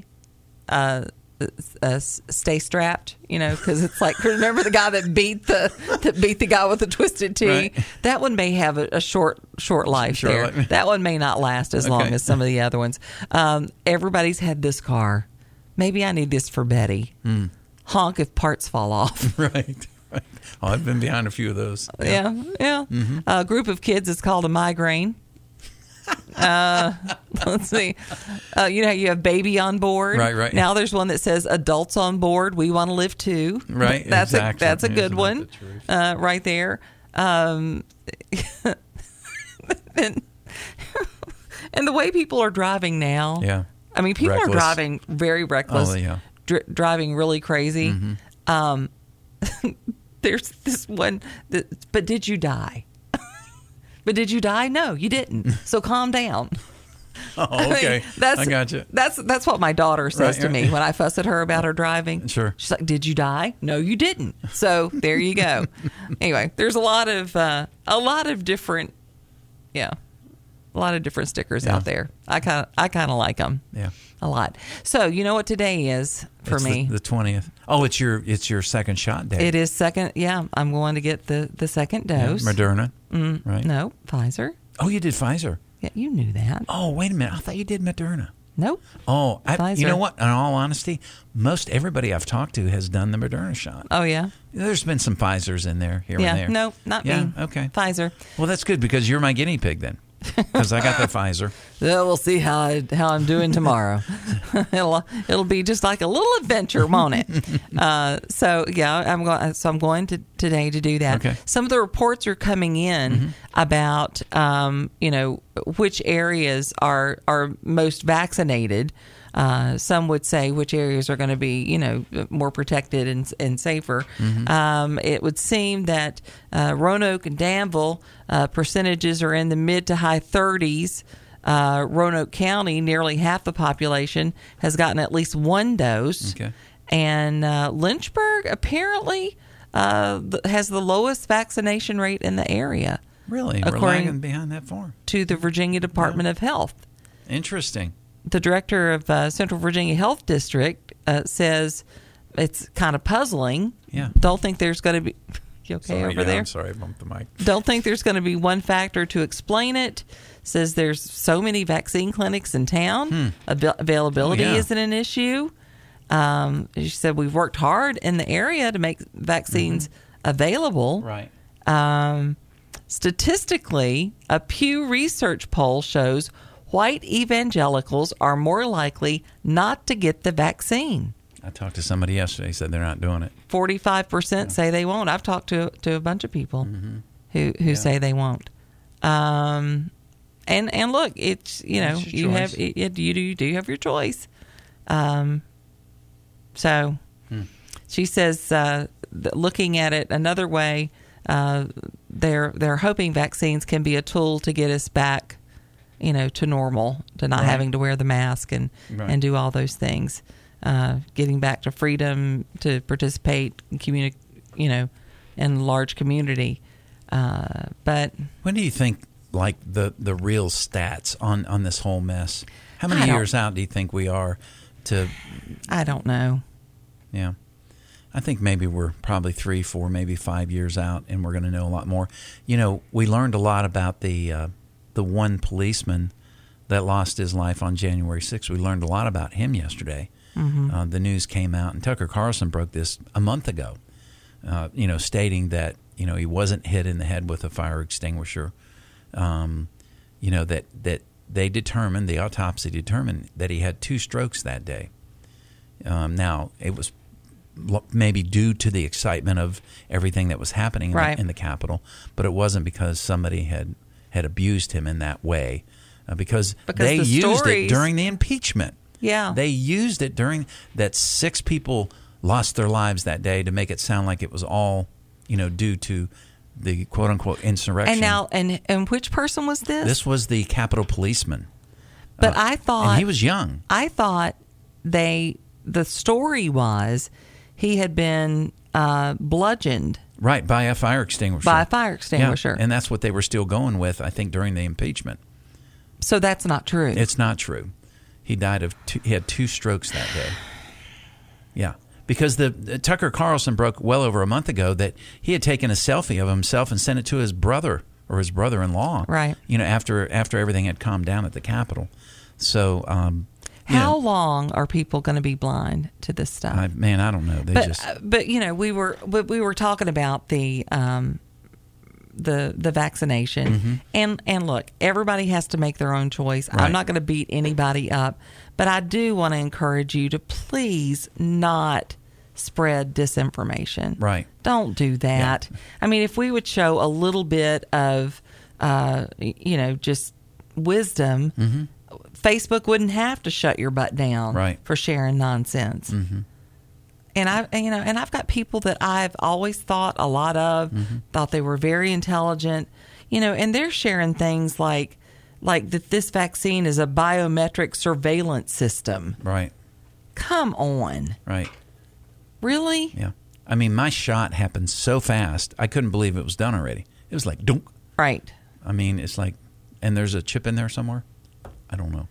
Uh, uh, stay strapped, you know, because it's like, remember the guy that beat the that beat the guy with the Twisted Tea? Right. That one may have a, a short short life Short there. life. That one may not last as long Okay. as some of the other ones. Um, everybody's had this car. Maybe I need this for Betty. Mm. Honk if parts fall off. right, right. Oh, I've been behind a few of those. Yeah, yeah. Mm-hmm. A group of kids is called a migraine. uh, let's see. Uh, you know how you have baby on board? Right, right. Now there's one that says adults on board. We want to live too. Right, That's exactly. a that's a Isn't good that one. the truth? Uh, right there. Um, and, and the way people are driving now. Yeah. I mean, people Reckless. are driving very reckless. Oh, yeah. dri- driving really crazy. Mhm. Um, there's this one. That, but did you die? But did you die? No, you didn't. So calm down. Oh, I mean, okay. that's, I got you. That's that's what my daughter says Right, to right. me when I fuss at her about her driving. Sure. She's like, "Did you die? No, you didn't." So there you go. Anyway, there's a lot of uh, a lot of different, yeah, a lot of different stickers Yeah. out there. I kind of I kind of like them. Yeah. A lot. So you know what today is for It's me? the twentieth. Oh, it's your it's your second shot day. It is second. Yeah, I'm going to get the the second Yeah, dose. Moderna. Mm, Right. No, Pfizer. Oh, you did Pfizer. Yeah, you knew that. Oh, wait a minute. I thought you did Moderna. Nope. Oh, I, you Pfizer. know what? In all honesty, most everybody I've talked to has done the Moderna shot. Oh, yeah? There's been some Pfizers in there, here yeah, and there. no, not yeah, me. okay. Pfizer. Well, that's good because you're my guinea pig then. Because I got the Pfizer. Yeah, we'll see how I, how I'm doing tomorrow. it'll it'll be just like a little adventure, won't it? uh, so yeah, I'm going. So I'm going to today to do that. Okay. Some of the reports are coming in Mm-hmm. about um, you know which areas are are most vaccinated. Uh, some would say which areas are going to be, you know, more protected and, and safer. Mm-hmm. Um, it would seem that uh, Roanoke and Danville uh, percentages are in the mid to high thirties. Uh, Roanoke County, nearly half the population has gotten at least one dose. Okay. And uh, Lynchburg apparently uh, th- has the lowest vaccination rate in the area. Really? We're according lagging behind that far. to the Virginia Department of Health. Interesting. The director of uh, Central Virginia Health District uh, says it's kind of puzzling. Yeah. Don't think there's going to be. You okay Sorry, over yeah, there? I'm sorry, I bumped the mic. Don't think there's going to be one factor to explain it. Says there's so many vaccine clinics in town. Hmm. Ab- availability Oh, yeah. isn't an issue. Um, she said we've worked hard in the area to make vaccines available. Right. Um, statistically, a Pew Research poll shows white evangelicals are more likely not to get the vaccine. I talked to somebody yesterday. Said they're not doing it. forty-five percent say they won't. I've talked to to a bunch of people Mm-hmm. who who say they won't. Um, and and look, it's you know That's your you choice. have it, it- you do you do have your choice. Um, so Hmm. she says, uh, th- looking at it another way, uh, they're they're hoping vaccines can be a tool to get us back, you know, to normal, to not Right. having to wear the mask and Right. and do all those things. Uh, getting back to freedom to participate in communi- you know, in large community. Uh, but When do you think, like, the, the real stats on, on this whole mess? How many I don't- years out do you think we are to... I don't know. Yeah. I think maybe we're probably three, four, maybe five years out, and we're going to know a lot more. You know, we learned a lot about the uh, the one policeman that lost his life on January sixth. We learned a lot about him yesterday. Mhm. Uh, the news came out, and Tucker Carlson broke this a month ago, uh, you know, stating that, you know, he wasn't hit in the head with a fire extinguisher. Um, you know, that, that they determined, the autopsy determined that he had two strokes that day. Um, now, it was l- maybe due to the excitement of everything that was happening in, Right. the, in the Capitol, but it wasn't because somebody had, had abused him in that way, uh, because, Because they the used stories- it during the impeachment. Yeah. They used it during that six people lost their lives that day to make it sound like it was all, you know, due to the quote unquote insurrection. And now, and and which person was this? This was the Capitol policeman. But Uh, I thought and he was young. I thought they the story was he had been uh, bludgeoned Right, by a fire extinguisher. by a fire extinguisher. Yeah, and that's what they were still going with, I think, during the impeachment. So that's not true. It's not true. He died of two, he had two strokes that day. Yeah, because the uh, Tucker Carlson broke well over a month ago that he had taken a selfie of himself and sent it to his brother or his brother-in-law. Right. You know, after after everything had calmed down at the Capitol. So, um, you How know, long are people going to be blind to this stuff? I, man, I don't know. They but just uh, but you know we were but we were talking about the um, the the vaccination Mm-hmm. and and look, everybody has to make their own choice. Right. I'm not going to beat anybody up, but I do want to encourage you to please not spread disinformation. Right. Don't do that. I mean, if we would show a little bit of uh, y- you know just wisdom. Mm-hmm. Facebook wouldn't have to shut your butt down Right. for sharing nonsense. Mm-hmm. And I, and, you know, and I've got people that I've always thought a lot of, Mm-hmm. thought they were very intelligent, you know, and they're sharing things like, like that this vaccine is a biometric surveillance system. Right. Come on, Right. really? Yeah. I mean, my shot happened so fast, I couldn't believe it was done already. It was like, dunk. Right. I mean, it's like, and there's a chip in there somewhere? I don't know.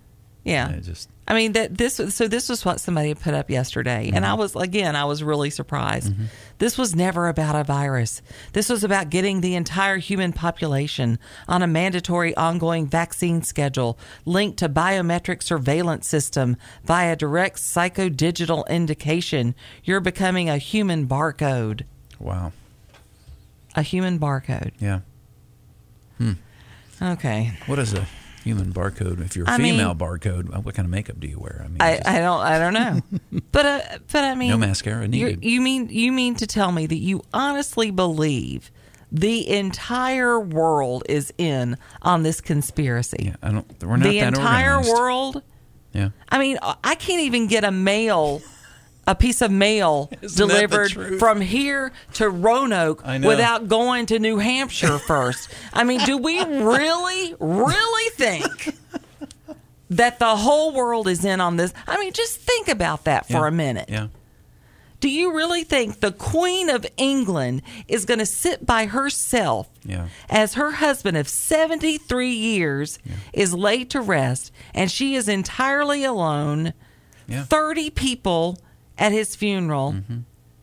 Yeah. It just. I mean that this. So this was what somebody had put up yesterday, mm-hmm. and I was again. I was really surprised. Mm-hmm. This was never about a virus. This was about getting the entire human population on a mandatory ongoing vaccine schedule linked to biometric surveillance system via direct psychodigital indication. You're becoming a human barcode. Wow. A human barcode. Yeah. Hmm. Okay. What is a human barcode? If you're a I female mean, barcode, what kind of makeup do you wear? I mean, I, just, I don't I don't know. but uh, but I mean, no mascara needed. You mean you mean to tell me that you honestly believe the entire world is in on this conspiracy? Yeah, I don't. We're not the that entire organized. world. Yeah. I mean, I can't even get a mail. A piece of mail delivered from here to Roanoke without going to New Hampshire first. I mean, do we really, really think that the whole world is in on this? I mean, just think about that for yeah. a minute. Yeah. Do you really think the Queen of England is going to sit by herself yeah. as her husband of seventy-three years yeah. is laid to rest and she is entirely alone, yeah. thirty people at his funeral? Mm-hmm.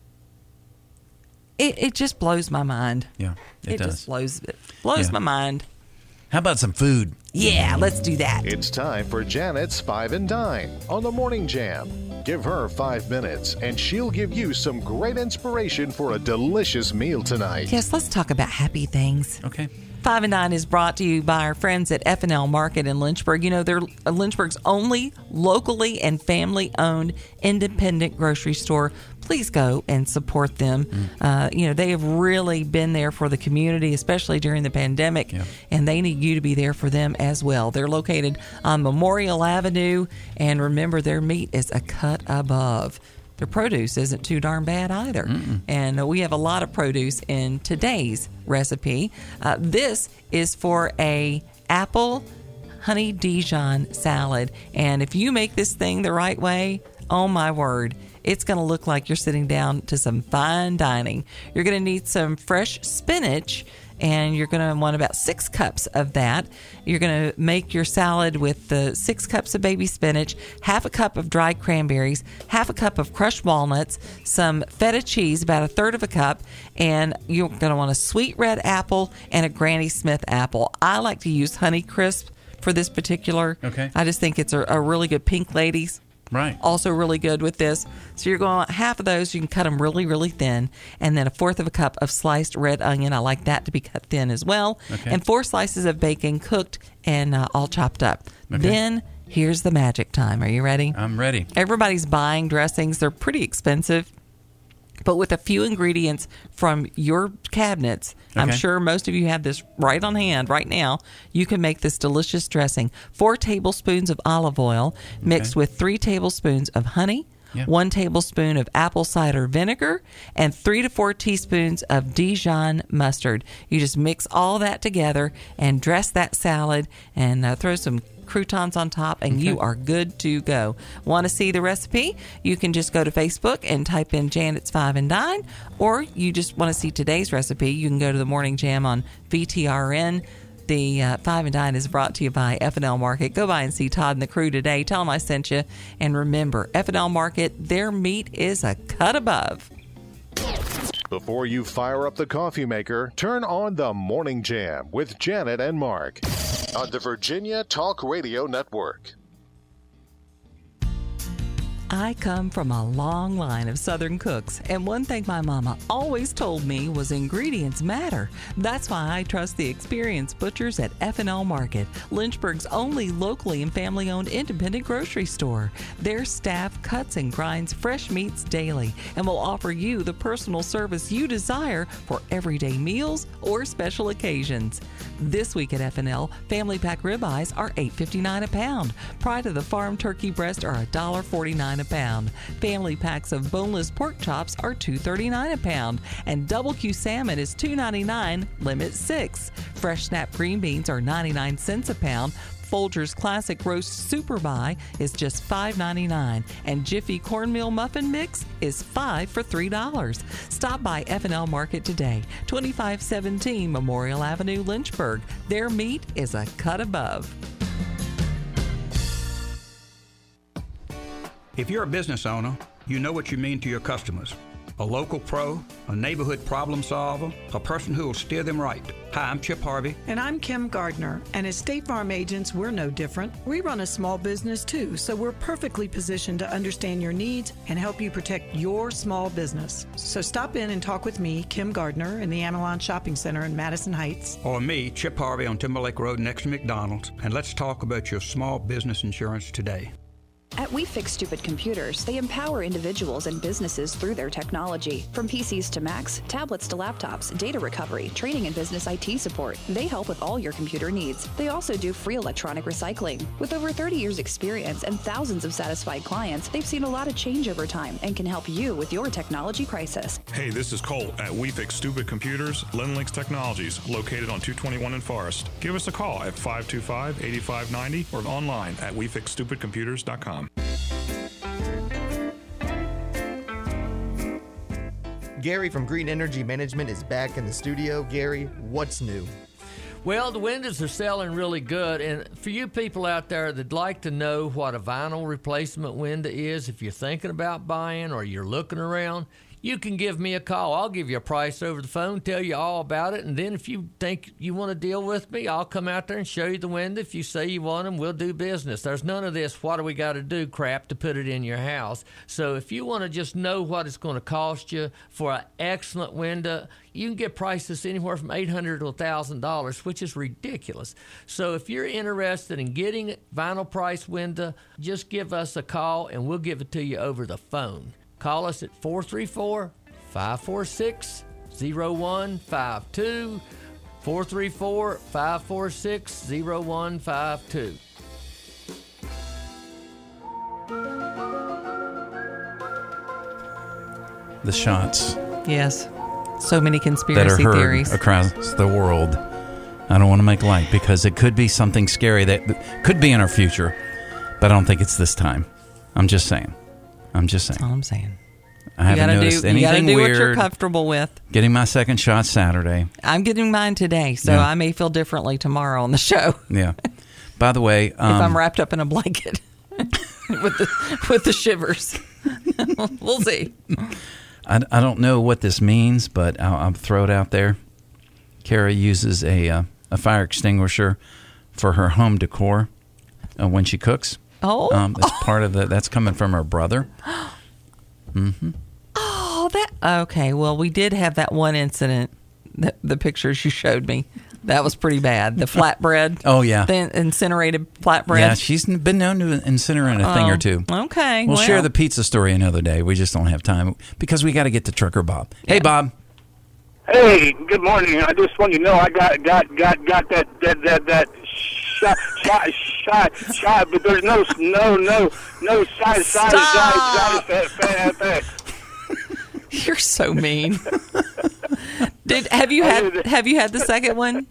It it just blows my mind. Yeah, it, it does. just blows it blows yeah. my mind. How about some food? Yeah, let's do that. It's time for Janet's Five and Dine on the Morning Jam. Give her five minutes, and she'll give you some great inspiration for a delicious meal tonight. Yes, let's talk about happy things. Okay. Five and Nine is brought to you by our friends at F and L Market in Lynchburg. You know, they're Lynchburg's only locally and family-owned independent grocery store. Please go and support them. Mm. Uh, you know, they have really been there for the community, especially during the pandemic, yeah. and they need you to be there for them as well. They're located on Memorial Avenue, and remember, their meat is a cut above. Their produce isn't too darn bad either. Mm-mm. And we have a lot of produce in today's recipe. Uh, this is for a apple honey Dijon salad. And if you make this thing the right way, oh my word, it's going to look like you're sitting down to some fine dining. You're going to need some fresh spinach, and you're going to want about six cups of that. You're going to make your salad with the six cups of baby spinach, half a cup of dried cranberries, half a cup of crushed walnuts, some feta cheese, about a third of a cup, and you're going to want a sweet red apple and a Granny Smith apple. I like to use Honeycrisp for this particular. Okay. I just think it's a, a really good Pink Ladies. Right. Also really good with this. So you're going to want half of those. You can cut them really, really thin. And then a fourth of a cup of sliced red onion. I like that to be cut thin as well. Okay. And four slices of bacon cooked and uh, all chopped up. Okay. Then here's the magic time. Are you ready? I'm ready. Everybody's buying dressings. They're pretty expensive. But with a few ingredients from your cabinets, I'm Okay. sure most of you have this right on hand right now, you can make this delicious dressing. Four tablespoons of olive oil mixed Okay. with three tablespoons of honey, Yeah. one tablespoon of apple cider vinegar, and three to four teaspoons of Dijon mustard. You just mix all that together and dress that salad and uh, throw some croutons on top, and Okay. you are good to go. Want to see the recipe? You can just go to Facebook and type in Janet's Five and Dine, or you just want to see today's recipe, you can go to the Morning Jam on V T R N. The uh, Five and Dine is brought to you by F and L Market. Go by and see Todd and the crew today. Tell them I sent you. And remember, F and L Market, their meat is a cut above. Before you fire up the coffee maker, turn on the Morning Jam with Janet and Mark on the Virginia Talk Radio Network. I come from a long line of Southern cooks, and one thing my mama always told me was ingredients matter. That's why I trust the experienced butchers at F and L Market, Lynchburg's only locally and family-owned independent grocery store. Their staff cuts and grinds fresh meats daily and will offer you the personal service you desire for everyday meals or special occasions. This week at F and L, family pack ribeyes are eight fifty-nine a pound. Pride of the Farm turkey breast are one dollar forty-nine a pound. Family packs of boneless pork chops are two thirty-nine a pound, and double Q salmon is two ninety-nine, limit six. Fresh snap green beans are ninety-nine cents a pound. Folgers Classic Roast Super Buy is just five ninety-nine, and Jiffy Cornmeal Muffin Mix is five for three dollars. Stop by F and L Market today, twenty-five seventeen Memorial Avenue, Lynchburg. Their meat is a cut above. If you're a business owner, you know what you mean to your customers. A local pro, a neighborhood problem solver, a person who will steer them right. Hi, I'm Chip Harvey. And I'm Kim Gardner. And as State Farm agents, we're no different. We run a small business too, so we're perfectly positioned to understand your needs and help you protect your small business. So stop in and talk with me, Kim Gardner, in the Amelon Shopping Center in Madison Heights. Or me, Chip Harvey, on Timberlake Road next to McDonald's. And let's talk about your small business insurance today. At We Fix Stupid Computers, they empower individuals and businesses through their technology. From P Cs to Macs, tablets to laptops, data recovery, training and business I T support. They help with all your computer needs. They also do free electronic recycling. With over thirty years experience and thousands of satisfied clients, they've seen a lot of change over time and can help you with your technology crisis. Hey, this is Colt at We Fix Stupid Computers, Linlinks Technologies, located on two twenty-one in Forest. Give us a call at five two five, eight five nine zero or online at we fix stupid computers dot com. Gary from Green Energy Management is back in the studio. Gary, what's new? Well, the windows are selling really good, and for you people out there that'd like to know what a vinyl replacement window is, if you're thinking about buying or you're looking around, you can give me a call. I'll give you a price over the phone, tell you all about it, and then if you think you want to deal with me, I'll come out there and show you the window. If you say you want them, we'll do business. There's none of this, what do we got to do crap to put it in your house. So if you want to just know what it's going to cost you for an excellent window, you can get prices anywhere from eight hundred dollars to one thousand dollars, which is ridiculous. So if you're interested in getting a vinyl price window, just give us a call, and we'll give it to you over the phone. Call us at four three four, five four six, zero one five two, four three four, five four six, zero one five two. The shots. Yes. So many that conspiracy are heard theories across the world. I don't want to make light because it could be something scary that could be in our future, but I don't think it's this time. I'm just saying. I'm just saying. That's all I'm saying. I haven't you noticed do, anything you do weird. What you're comfortable with. Getting my second shot Saturday. I'm getting mine today, so Yeah. I may feel differently tomorrow on the show. Yeah. By the way, um, if I'm wrapped up in a blanket with the with the shivers, we'll see. I, I don't know what this means, but I'll, I'll throw it out there. Kara uses a uh, a fire extinguisher for her home decor uh, when she cooks. Oh, um, it's part of the. That's coming from her brother. Mm-hmm. Oh, that okay. Well, we did have that one incident. The, the pictures you showed me, that was pretty bad. The flatbread. Oh yeah, the incinerated flatbread. Yeah, she's been known to incinerate a thing Oh, or two. Okay, we'll, well. share the pizza story another day. We just don't have time because we got to get to Trucker Bob. Hey, Bob. Hey, good morning. I just want you to know I got got got got that that that that shot shot shot shot, but there's no no no no side side side side effect. effect. You're so mean. Did have you had have you had the second one?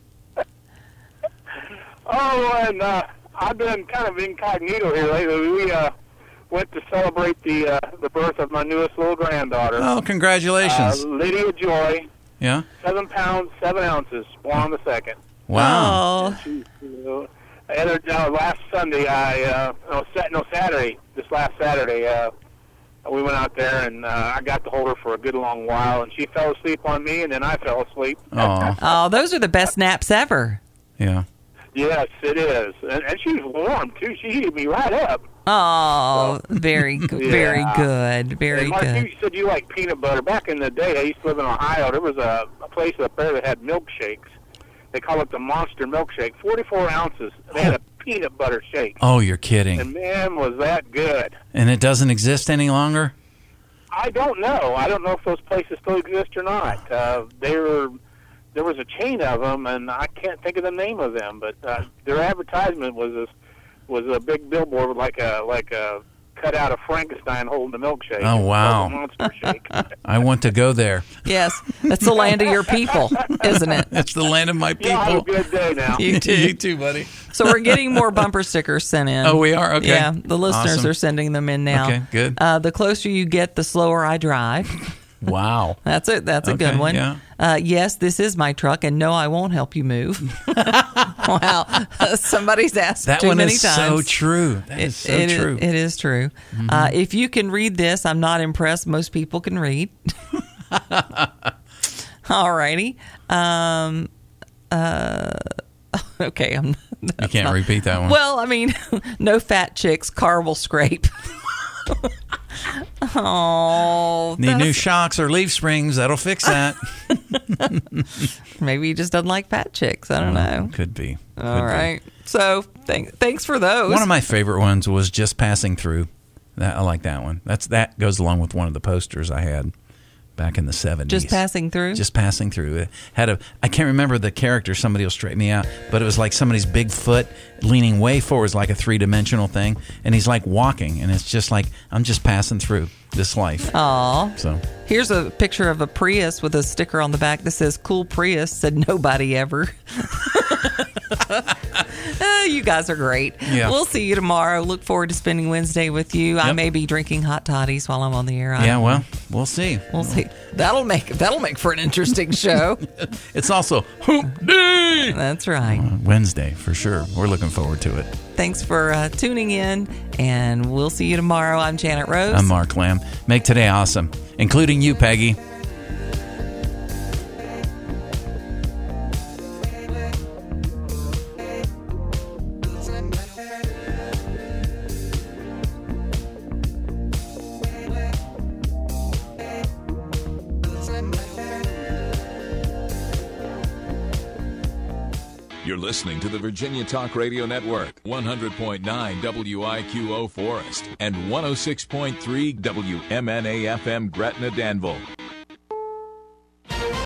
Oh, and uh, I've been kind of incognito here lately. We uh, went to celebrate the uh, the birth of my newest little granddaughter. Oh, congratulations, uh, Lydia Joy. Yeah. Seven pounds, seven ounces, born on the second. Wow. She, you know, other, uh, last Sunday, I uh, no, sat, no Saturday, this last Saturday, uh, we went out there and uh, I got to hold her for a good long while, and she fell asleep on me, and then I fell asleep. Oh, oh, those are the best naps ever. Yeah. Yes, it is, and, and she was warm too. She heated me right up. Oh, very, g- Yeah. very good, very and Mark, good. you said you like peanut butter. Back in the day, I used to live in Ohio. There was a, a place up there that had milkshakes. They call it the Monster Milkshake. forty-four ounces. They had a peanut butter shake. Oh, you're kidding. And man, was that good. And it doesn't exist any longer? I don't know. I don't know if those places still exist or not. Uh, they were, there was a chain of them, and I can't think of the name of them. But uh, their advertisement was a, was a big billboard with like a like a cutout of Frankenstein holding the milkshake. Oh, wow. It was a monster shake. I want to go there. Yes, that's the land of your people, isn't it? It's the land of my people. Yeah, have a good day now. You too. You too, buddy. So we're getting more bumper stickers sent in. Oh, we are? Okay. Yeah, the listeners Awesome. are sending them in now. Okay, good. Uh, the closer you get, the slower I drive. Wow. That's it. That's a Okay, good one. yeah. Uh, yes, this is my truck, and no, I won't help you move. Wow. Somebody's asked That too one many is times. so true. That it, is so it true. Is, it is true. Mm-hmm. Uh, if you can read this, I'm not impressed. Most people can read. All righty. Um, uh, okay. I'm, you can't not, repeat that one. Well, I mean, no fat chicks, car will scrape. Oh, need new shocks or leaf springs. That'll fix that. Maybe he just doesn't like fat chicks. I don't oh, know. Could be. Could All right. Be. So th- thanks for those. One of my favorite ones was Just Passing Through. That, I like that one. That's that goes along with one of the posters I had back in the seventies. Just Passing Through? Just Passing Through. It had a I can't remember the character, somebody will straighten me out, but it was like somebody's big foot leaning way forwards like a three-dimensional thing, and he's like walking, and it's just like, I'm just passing through this life. Aw. So here's a picture of a Prius with a sticker on the back that says "Cool Prius," said nobody ever. uh, you guys are great. Yeah. We'll see you tomorrow. Look forward to spending Wednesday with you. Yep. I may be drinking hot toddies while I'm on the air. Yeah, well, we'll see. We'll see. That'll make that'll make for an interesting show. It's also Hoop Day. That's right. Uh, Wednesday for sure. We're looking forward to it. Thanks for uh, tuning in, and we'll see you tomorrow. I'm Janet Rose. I'm Mark Lamb. Make today awesome, including you, Peggy. You're listening to the Virginia Talk Radio Network, one hundred point nine W I Q O Forest and one oh six point three W M N A F M Gretna Danville.